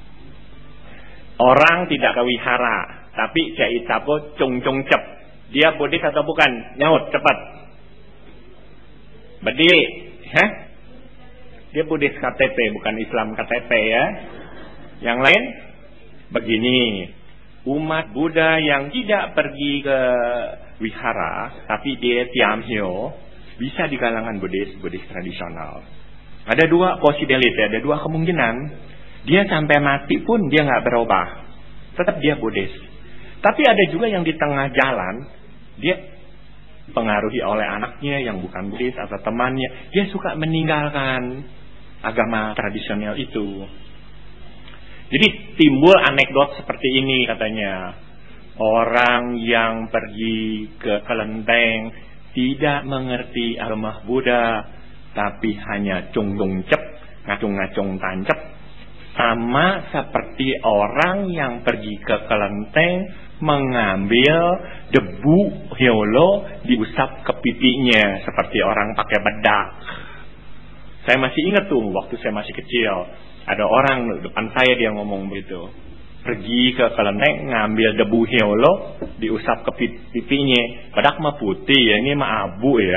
Orang tidak ke wihara, tapi Ceit Tapgo cung cep. Dia Buddhis atau bukan? Nyaut cepat. Berdiri, Dia Buddhis KTP, bukan Islam KTP ya. Yang lain begini. Umat Buddha yang tidak pergi ke wihara, tapi dia Tiam Hyo, Bisa di kalangan Buddhis tradisional. Ada dua possibility, ada dua kemungkinan. Dia sampai mati pun dia nggak berubah, tetap dia Buddhis. Tapi ada juga yang di tengah jalan, dia pengaruhi oleh anaknya yang bukan Buddhis atau temannya, dia suka meninggalkan agama tradisional itu. Jadi timbul anekdot seperti ini katanya. Orang yang pergi ke kelenteng tidak mengerti agama Buddha, tapi hanya cung-cung cep, ngacung-ngacung tancep, sama seperti orang yang pergi ke kelenteng mengambil debu hiolo diusap ke pipinya seperti orang pakai bedak. Saya masih ingat tuh waktu saya masih kecil, ada orang depan saya dia ngomong begitu. Pergi ke kelenteng ngambil debu hiolo diusap ke pipinya. Bedak mah putih ya, ini mah abu ya.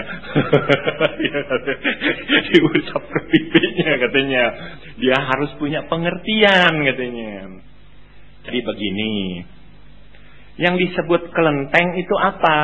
Diusap ke pipinya katanya. Dia harus punya pengertian katanya. Jadi begini, yang disebut kelenteng itu apa?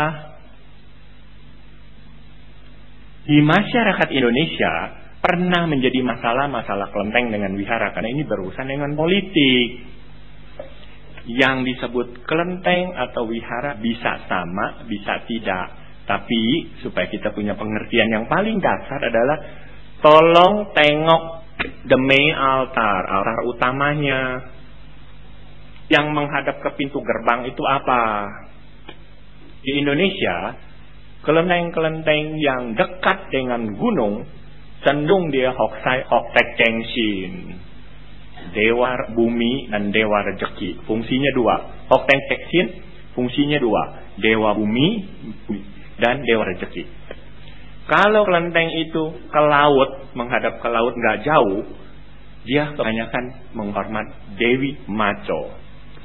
Di masyarakat Indonesia pernah menjadi masalah kelenteng dengan wihara, karena ini berurusan dengan politik. Yang disebut kelenteng atau wihara bisa sama, bisa tidak. Tapi supaya kita punya pengertian yang paling dasar adalah tolong tengok the main altar utamanya. Yang menghadap ke pintu gerbang itu apa? Di Indonesia, kelenteng-kelenteng yang dekat dengan gunung cenderung dia Hoktek Cengshin, dewa bumi dan dewa rezeki. Fungsinya dua. Hoktek Cengshin fungsinya dua, dewa bumi dan dewa rezeki. Kalau kelenteng itu ke laut, menghadap ke laut nggak jauh, dia kebanyakan menghormat Dewi Macho.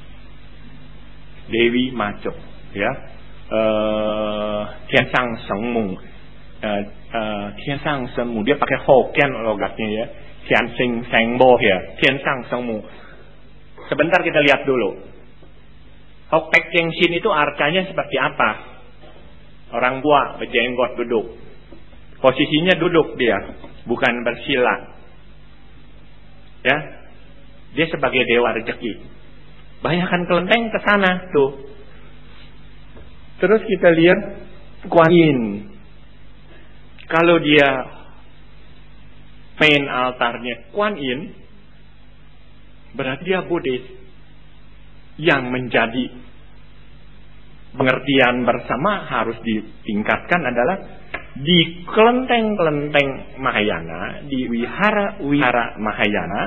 Dewi Macho, ya, Tiansang Sengmu, Tiansang Sengmu, dia pakai Hokkien logatnya ya, Tiansing Sengbo ya, Tiansang Sengmu. Sebentar kita lihat dulu. Hoktek Cengshin itu artinya seperti apa? Orang tua berjenggot duduk, posisinya duduk dia, bukan bersila, ya, dia sebagai dewa rezeki. Banyakan kelenteng ke sana tuh. Terus kita lihat Kuan Yin. Kalau dia main altarnya Kuan Yin, berarti dia Buddhis. Yang menjadi pengertian bersama harus ditingkatkan adalah di kelenteng-kelenteng Mahayana, di wihara-wihara Mahayana,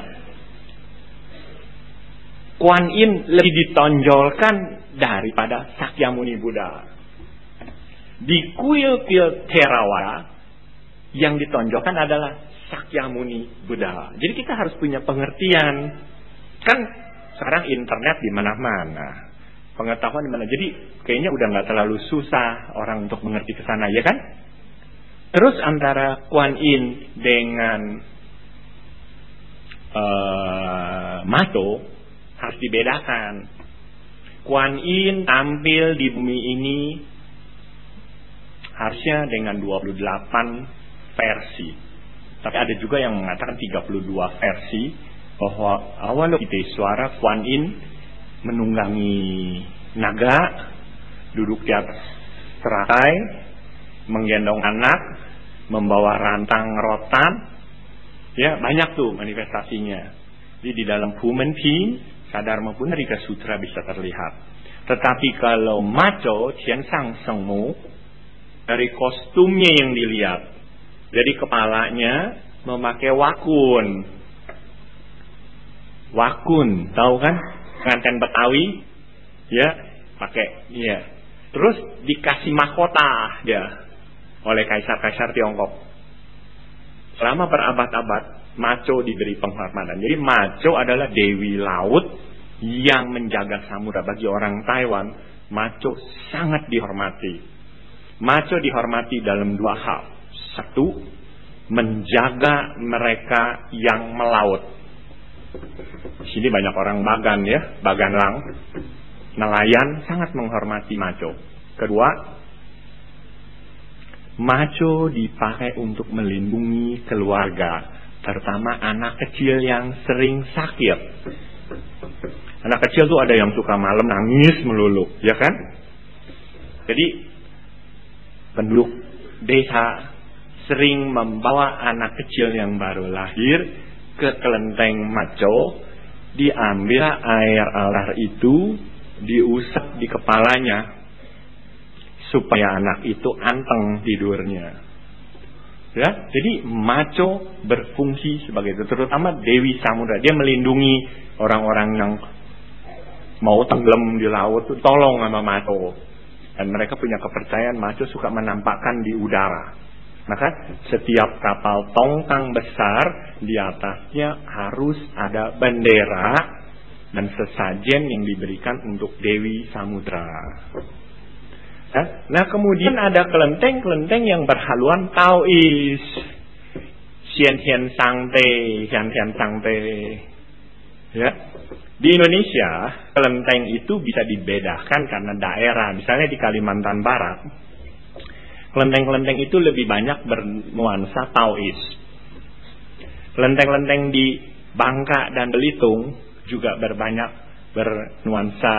Kuan Yin lebih ditonjolkan daripada Sakyamuni Buddha. Di kuil-kuil Theravada yang ditonjolkan adalah Sakyamuni Buddha. Jadi kita harus punya pengertian. Kan sekarang internet di mana-mana, pengetahuan di mana. Jadi kayaknya udah nggak terlalu susah orang untuk mengerti ke sana, ya kan? Terus antara Kuan Yin dengan Mato harus dibedakan. Kuan Yin tampil di bumi ini harusnya dengan 28 versi. Tapi ada juga yang mengatakan 32 versi, bahwa Avalokitesvara Kuan Yin menunggangi naga, duduk di atas teratai, menggendong anak, membawa rantang rotan. Ya, banyak tuh manifestasinya. Jadi di dalam Human King, Sadharma Pundarika Sutra bisa terlihat. Tetapi kalau Macho, Tiansang Sengmu, dari kostumnya yang dilihat, jadi kepalanya memakai wakun. Wakun, tahu kan? Pengantin Betawi, ya, pakai, ya. Terus dikasih mahkota dia oleh kaisar-kaisar Tiongkok. Selama berabad-abad, Macho diberi penghormatan. Jadi Macho adalah dewi laut yang menjaga samudra. Bagi orang Taiwan, Macho sangat dihormati. Macho dihormati dalam dua hal. Satu, menjaga mereka yang melaut. Di sini banyak orang Bagan ya, Baganlang, nelayan sangat menghormati Macho. Kedua, Maco dipakai untuk melindungi keluarga, terutama anak kecil yang sering sakit. Anak kecil tuh ada yang suka malam nangis melulu, ya kan? Jadi penduduk desa sering membawa anak kecil yang baru lahir ke kelenteng Maco, diambil air itu, diusap di kepalanya supaya anak itu anteng tidurnya. Ya, jadi Maco berfungsi sebagai itu, terutama Dewi Samudra. Dia melindungi orang-orang yang mau tenggelam di laut, tolong sama Maco. Dan mereka punya kepercayaan Maco suka menampakkan di udara. Maka setiap kapal tongkang besar di atasnya harus ada bendera dan sesajen yang diberikan untuk Dewi Samudra. Nah kemudian ada kelenteng-kelenteng yang berhaluan Taois. Xian Hian Sangte. Ya. Di Indonesia kelenteng itu bisa dibedakan karena daerah. Misalnya di Kalimantan Barat, kelenteng-kelenteng itu lebih banyak bernuansa Taois. Kelenteng-kelenteng di Bangka dan Belitung juga bernuansa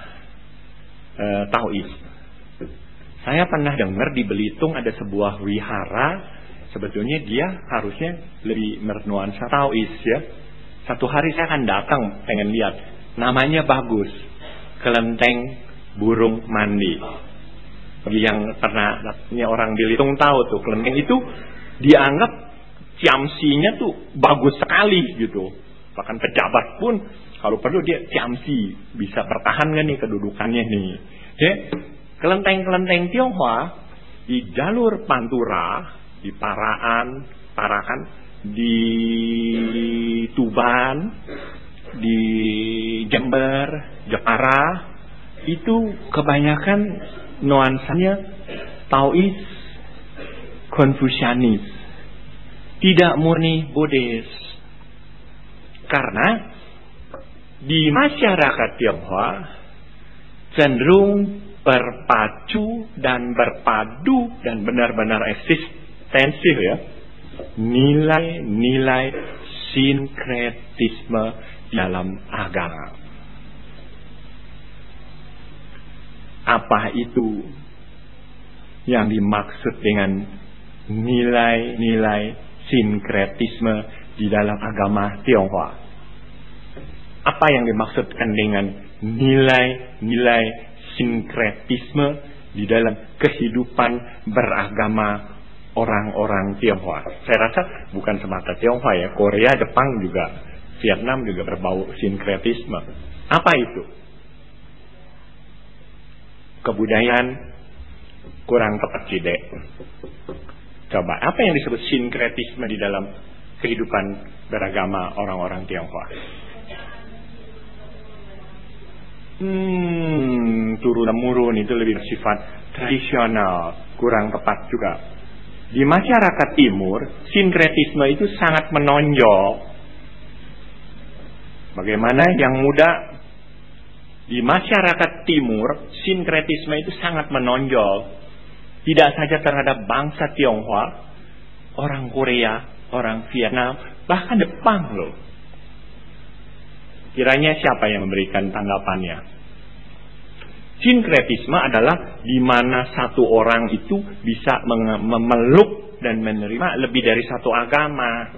Taois. Saya pernah dengar di Belitung ada sebuah wihara, sebetulnya dia harusnya lebih bernuansa Taois ya. Satu hari saya akan datang pengen lihat. Namanya bagus, Kelenteng Burung Mandi. Bagi yang pernah orang Belitung tahu tuh, kelenteng itu dianggap ciamsinya tuh bagus sekali gitu. Bahkan pejabat pun kalau perlu dia ciamsi, bisa pertahankan nih kedudukannya nih. Ya. Kelenteng-kelenteng Tionghoa di jalur Pantura, di Parakan, di Tuban, di Jember, Jepara, itu kebanyakan nuansanya Taois, Konfusianis, tidak murni Buddhis. Karena di masyarakat Tionghoa cenderung berpacu dan berpadu dan benar-benar eksistensi ya, nilai-nilai sinkretisme dalam agama. Apa itu yang dimaksud dengan nilai-nilai sinkretisme di dalam agama Tionghoa? Apa yang dimaksudkan dengan nilai-nilai sinkretisme di dalam kehidupan beragama orang-orang Tionghoa? Saya rasa bukan semata Tionghoa ya, Korea, Jepang juga, Vietnam juga berbau sinkretisme. Apa itu? Kebudayaan kurang tepat Cide. Coba, apa yang disebut sinkretisme di dalam kehidupan beragama orang-orang Tionghoa? Turun-temurun itu lebih bersifat tradisional, kurang tepat juga. Di masyarakat timur, sinkretisme itu sangat menonjol. Bagaimana yang muda di masyarakat timur, sinkretisme itu sangat menonjol. Tidak saja terhadap bangsa Tionghoa, orang Korea, orang Vietnam, bahkan Jepang loh. Kiranya siapa yang memberikan tanggapannya? Sinkretisme adalah di mana satu orang itu bisa memeluk dan menerima lebih dari satu agama.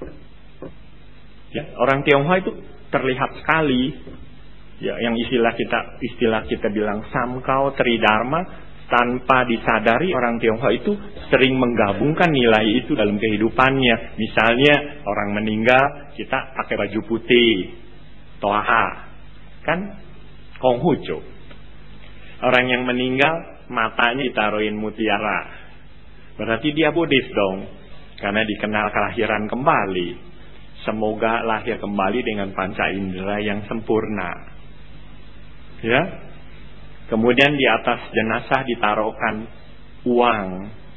Ya, orang Tionghoa itu terlihat sekali. Ya, yang istilah kita bilang samkau tridharma, tanpa disadari orang Tionghoa itu sering menggabungkan nilai itu dalam kehidupannya. Misalnya orang meninggal, kita pakai baju putih, toha, kan Konghucu. Orang yang meninggal matanya ditaruhin mutiara, berarti dia Buddhis dong, karena dikenal kelahiran kembali. Semoga lahir kembali dengan panca indera yang sempurna. Ya. Kemudian di atas jenazah ditaruhkan uang.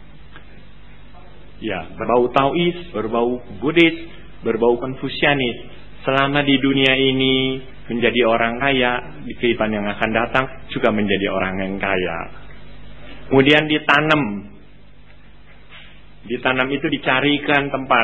Ya, berbau Taois, berbau Buddhis, berbau Konfusianis. Selama di dunia ini menjadi orang kaya, di kehidupan yang akan datang juga menjadi orang yang kaya. Kemudian ditanam Ditanam itu dicarikan tempat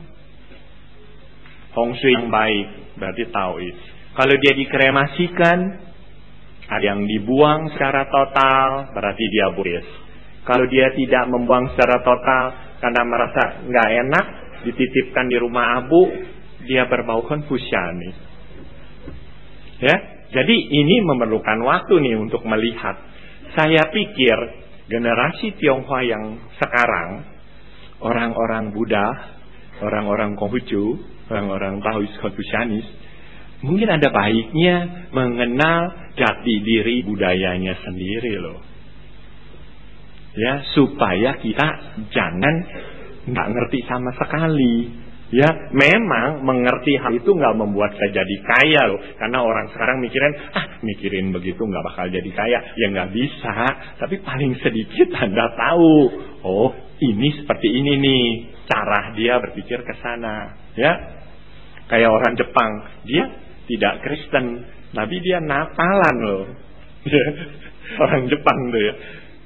feng shui yang baik, berarti taois. Kalau dia dikremasikan, ada yang dibuang secara total, berarti dia Buddhis. Kalau dia tidak membuang secara total karena merasa nggak enak, dititipkan di rumah abu, dia berbau Konfusianis. Ya, jadi ini memerlukan waktu nih untuk melihat. Saya pikir generasi Tionghoa yang sekarang, orang-orang Buddha, orang-orang Konghucu, orang-orang Taois Konfusianis, mungkin ada baiknya mengenal jati diri budayanya sendiri loh. Ya, supaya kita jangan nggak ngerti sama sekali. Ya, memang mengerti hal itu nggak membuat saya jadi kaya loh. Karena orang sekarang mikirin begitu nggak bakal jadi kaya. Ya nggak bisa. Tapi paling sedikit Anda tahu. Oh, ini seperti ini nih. Cara dia berpikir ke sana. Ya, kayak orang Jepang. Dia tidak Kristen. Tapi dia Natalan loh. Orang Jepang tuh ya.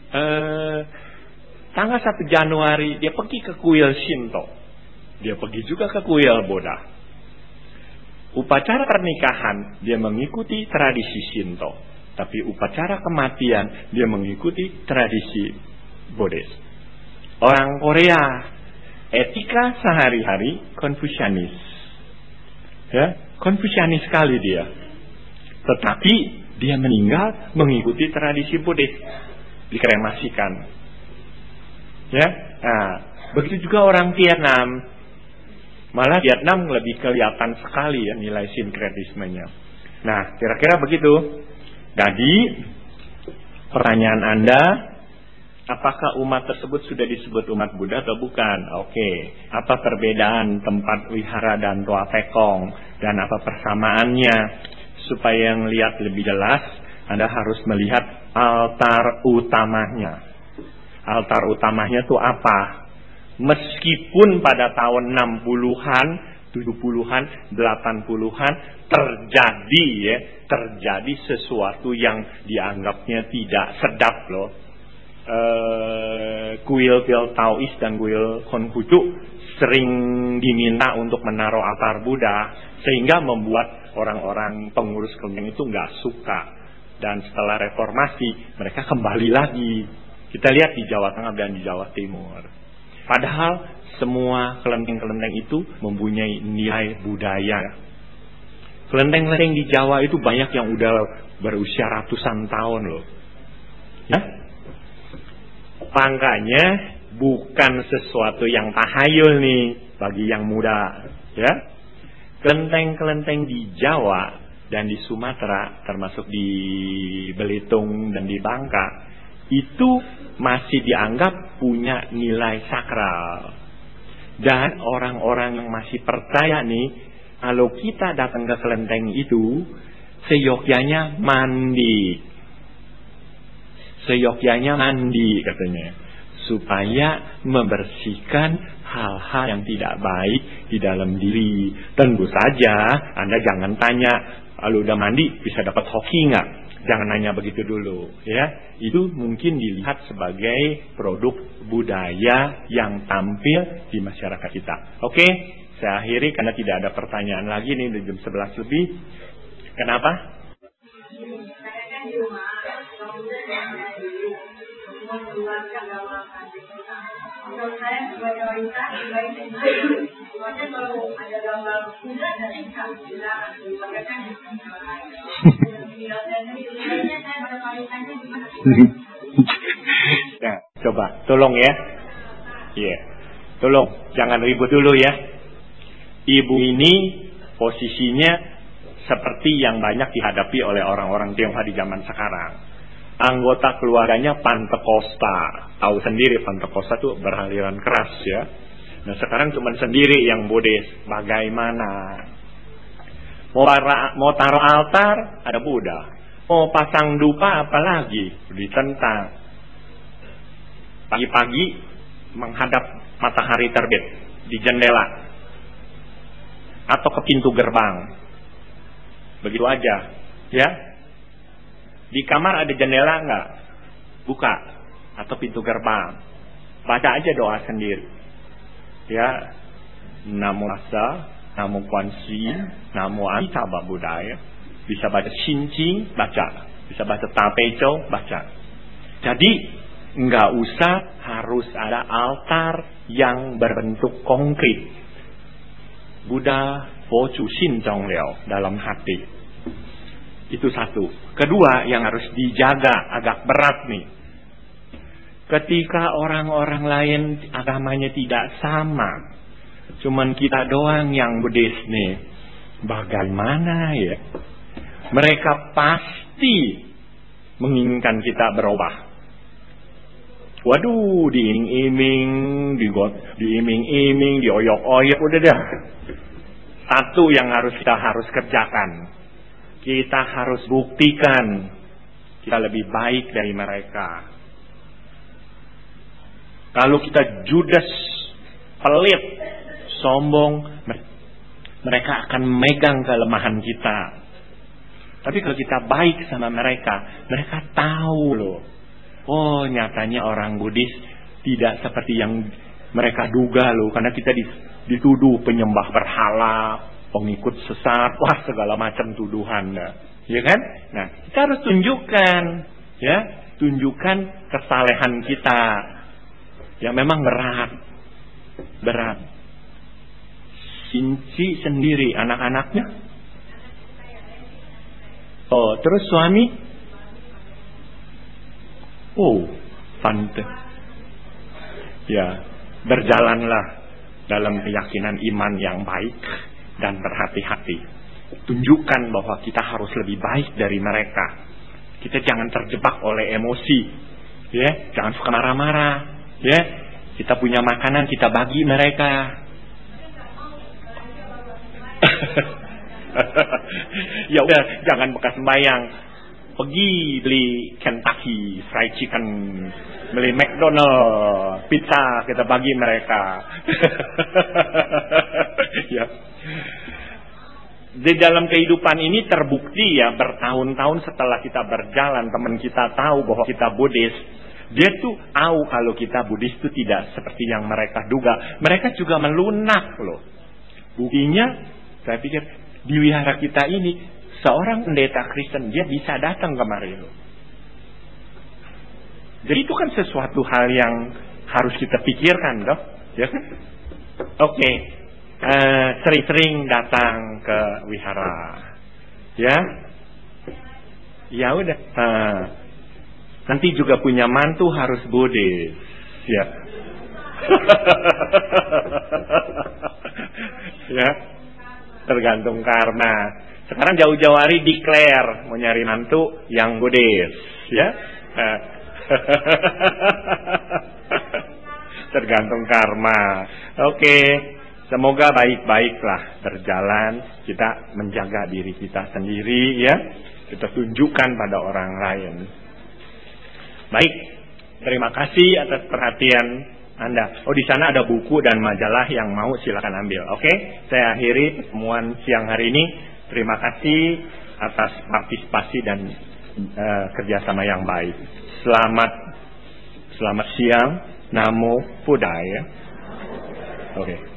Tanggal 1 Januari dia pergi ke kuil Shinto. Dia pergi juga ke kuil Buddha. Upacara pernikahan dia mengikuti tradisi Shinto, tapi upacara kematian dia mengikuti tradisi Buddhis. Orang Korea etika sehari-hari Konfusianis. Ya, Konfusianis sekali dia. Tetapi dia meninggal mengikuti tradisi Buddhis, dikremasikan. Ya, nah, begitu juga orang Vietnam. Malah Vietnam lebih kelihatan sekali ya nilai sinkretismenya. Nah, kira-kira begitu. Jadi, pertanyaan Anda, apakah umat tersebut sudah disebut umat Buddha atau bukan? Oke. Apa perbedaan tempat wihara dan Toa Pekong? Dan apa persamaannya? Supaya yang lihat lebih jelas, Anda harus melihat altar utamanya. Altar utamanya itu apa? Meskipun pada tahun 60-an, 70-an, 80-an terjadi sesuatu yang dianggapnya tidak sedap loh. Kuil-kuil Taois dan kuil Konghucu sering diminta untuk menaruh altar Buddha, sehingga membuat orang-orang pengurus kelenteng itu nggak suka. Dan setelah reformasi mereka kembali lagi. Kita lihat di Jawa Tengah dan di Jawa Timur. Padahal semua kelenteng-kelenteng itu mempunyai nilai budaya. Kelenteng-kelenteng di Jawa itu banyak yang udah berusia ratusan tahun loh. Ya? Makanya bukan sesuatu yang tahayul nih bagi yang muda. Ya? Kelenteng-kelenteng di Jawa dan di Sumatera, termasuk di Belitung dan di Bangka, itu masih dianggap punya nilai sakral. Dan orang-orang yang masih percaya nih, kalau kita datang ke kelenteng itu, seyogyanya mandi. Seyogyanya mandi katanya. Supaya membersihkan hal-hal yang tidak baik di dalam diri. Tentu saja Anda jangan tanya, kalau udah mandi bisa dapat hoki nggak? Jangan nanya begitu dulu, ya. Itu mungkin dilihat sebagai produk budaya yang tampil di masyarakat kita. Oke, saya akhiri karena tidak ada pertanyaan lagi nih, di jam 11 lebih. Kenapa? Menurut saya sebagai wanita sebaiknya soalnya kalau ada gambar kuda dan ikan silakan dipakai Nah, coba tolong ya. Iya. Tolong jangan ribut dulu ya. Ibu ini posisinya seperti yang banyak dihadapi oleh orang-orang Tionghoa di zaman sekarang. Anggota keluarganya Pantekosta. Tahu sendiri Pantekosta itu beraliran keras ya. Nah sekarang cuma sendiri yang Buddhis. Bagaimana? Mau taruh altar ada Buddha. Mau pasang dupa apalagi ditentang. Pagi-pagi menghadap matahari terbit di jendela atau ke pintu gerbang. Begitu aja ya. Di kamar ada jendela enggak? Buka. Atau pintu gerbang. Baca aja doa sendiri. Ya, Namo Tassa, Namo Kuan Yin, Namo Amitabha Buddhaya. Bisa baca Shinjing, baca. Bisa baca Tapeco, baca. Jadi nggak usah harus ada altar yang berbentuk konkret. Buddha Pocu Shin Zhong Liao dalam hati. Itu satu. Kedua yang harus dijaga, agak berat nih. Ketika orang-orang lain agamanya tidak sama, cuman kita doang yang Buddhis nih, bagaimana ya? Mereka pasti menginginkan kita berubah. Waduh, diiming-iming, diiming-iming, dioyok-oyok, udah dah. Satu yang kita harus kerjakan. Kita harus buktikan kita lebih baik dari mereka. Kalau kita judes, pelit, sombong, mereka akan megang kelemahan kita. Tapi kalau kita baik sama mereka, mereka tahu loh. Oh, nyatanya orang Buddhis tidak seperti yang mereka duga loh. Karena kita dituduh penyembah berhala, pengikut sesat, wah segala macam tuduhan. Ya kan? Nah, kita harus tunjukkan, ya, tunjukkan kesalehan kita. Yang memang berat. Sinci sendiri anak-anaknya. Oh, terus suami? Oh, pantes. Ya, berjalanlah dalam keyakinan iman yang baik dan berhati-hati. Tunjukkan bahwa kita harus lebih baik dari mereka. Kita jangan terjebak oleh emosi. Ya, jangan suka marah-marah. Ya, kita punya makanan kita bagi mereka. Ya udah, jangan bekas sembayang. Pergi beli Kentucky Fried Chicken, beli McDonald, pizza, kita bagi mereka. Ya. Di dalam kehidupan ini terbukti ya, bertahun-tahun setelah kita berjalan, teman kita tahu bahwa kita Buddhis. Dia tuh tahu kalau kita Buddhis itu tidak seperti yang mereka duga. Mereka juga melunak loh. Buktinya, saya pikir di wihara kita ini, seorang pendeta Kristen dia bisa datang kemari loh. Jadi itu kan sesuatu hal yang harus kita pikirkan, dok, ya kan? Oke, sering-sering datang ke wihara, ya. Ya udah. Nanti juga punya mantu harus Buddhis, ya. Ya, tergantung karma. Sekarang jauh-jauh hari declare mau nyari mantu yang Buddhis, ya. Tergantung karma. Oke, semoga baik-baiklah berjalan. Kita menjaga diri kita sendiri, ya. Kita tunjukkan pada orang lain. Baik, terima kasih atas perhatian Anda. Oh, di sana ada buku dan majalah, yang mau silakan ambil. Oke, saya akhiri pertemuan siang hari ini. Terima kasih atas partisipasi dan kerjasama yang baik. Selamat siang. Namo Buddhaya. Oke.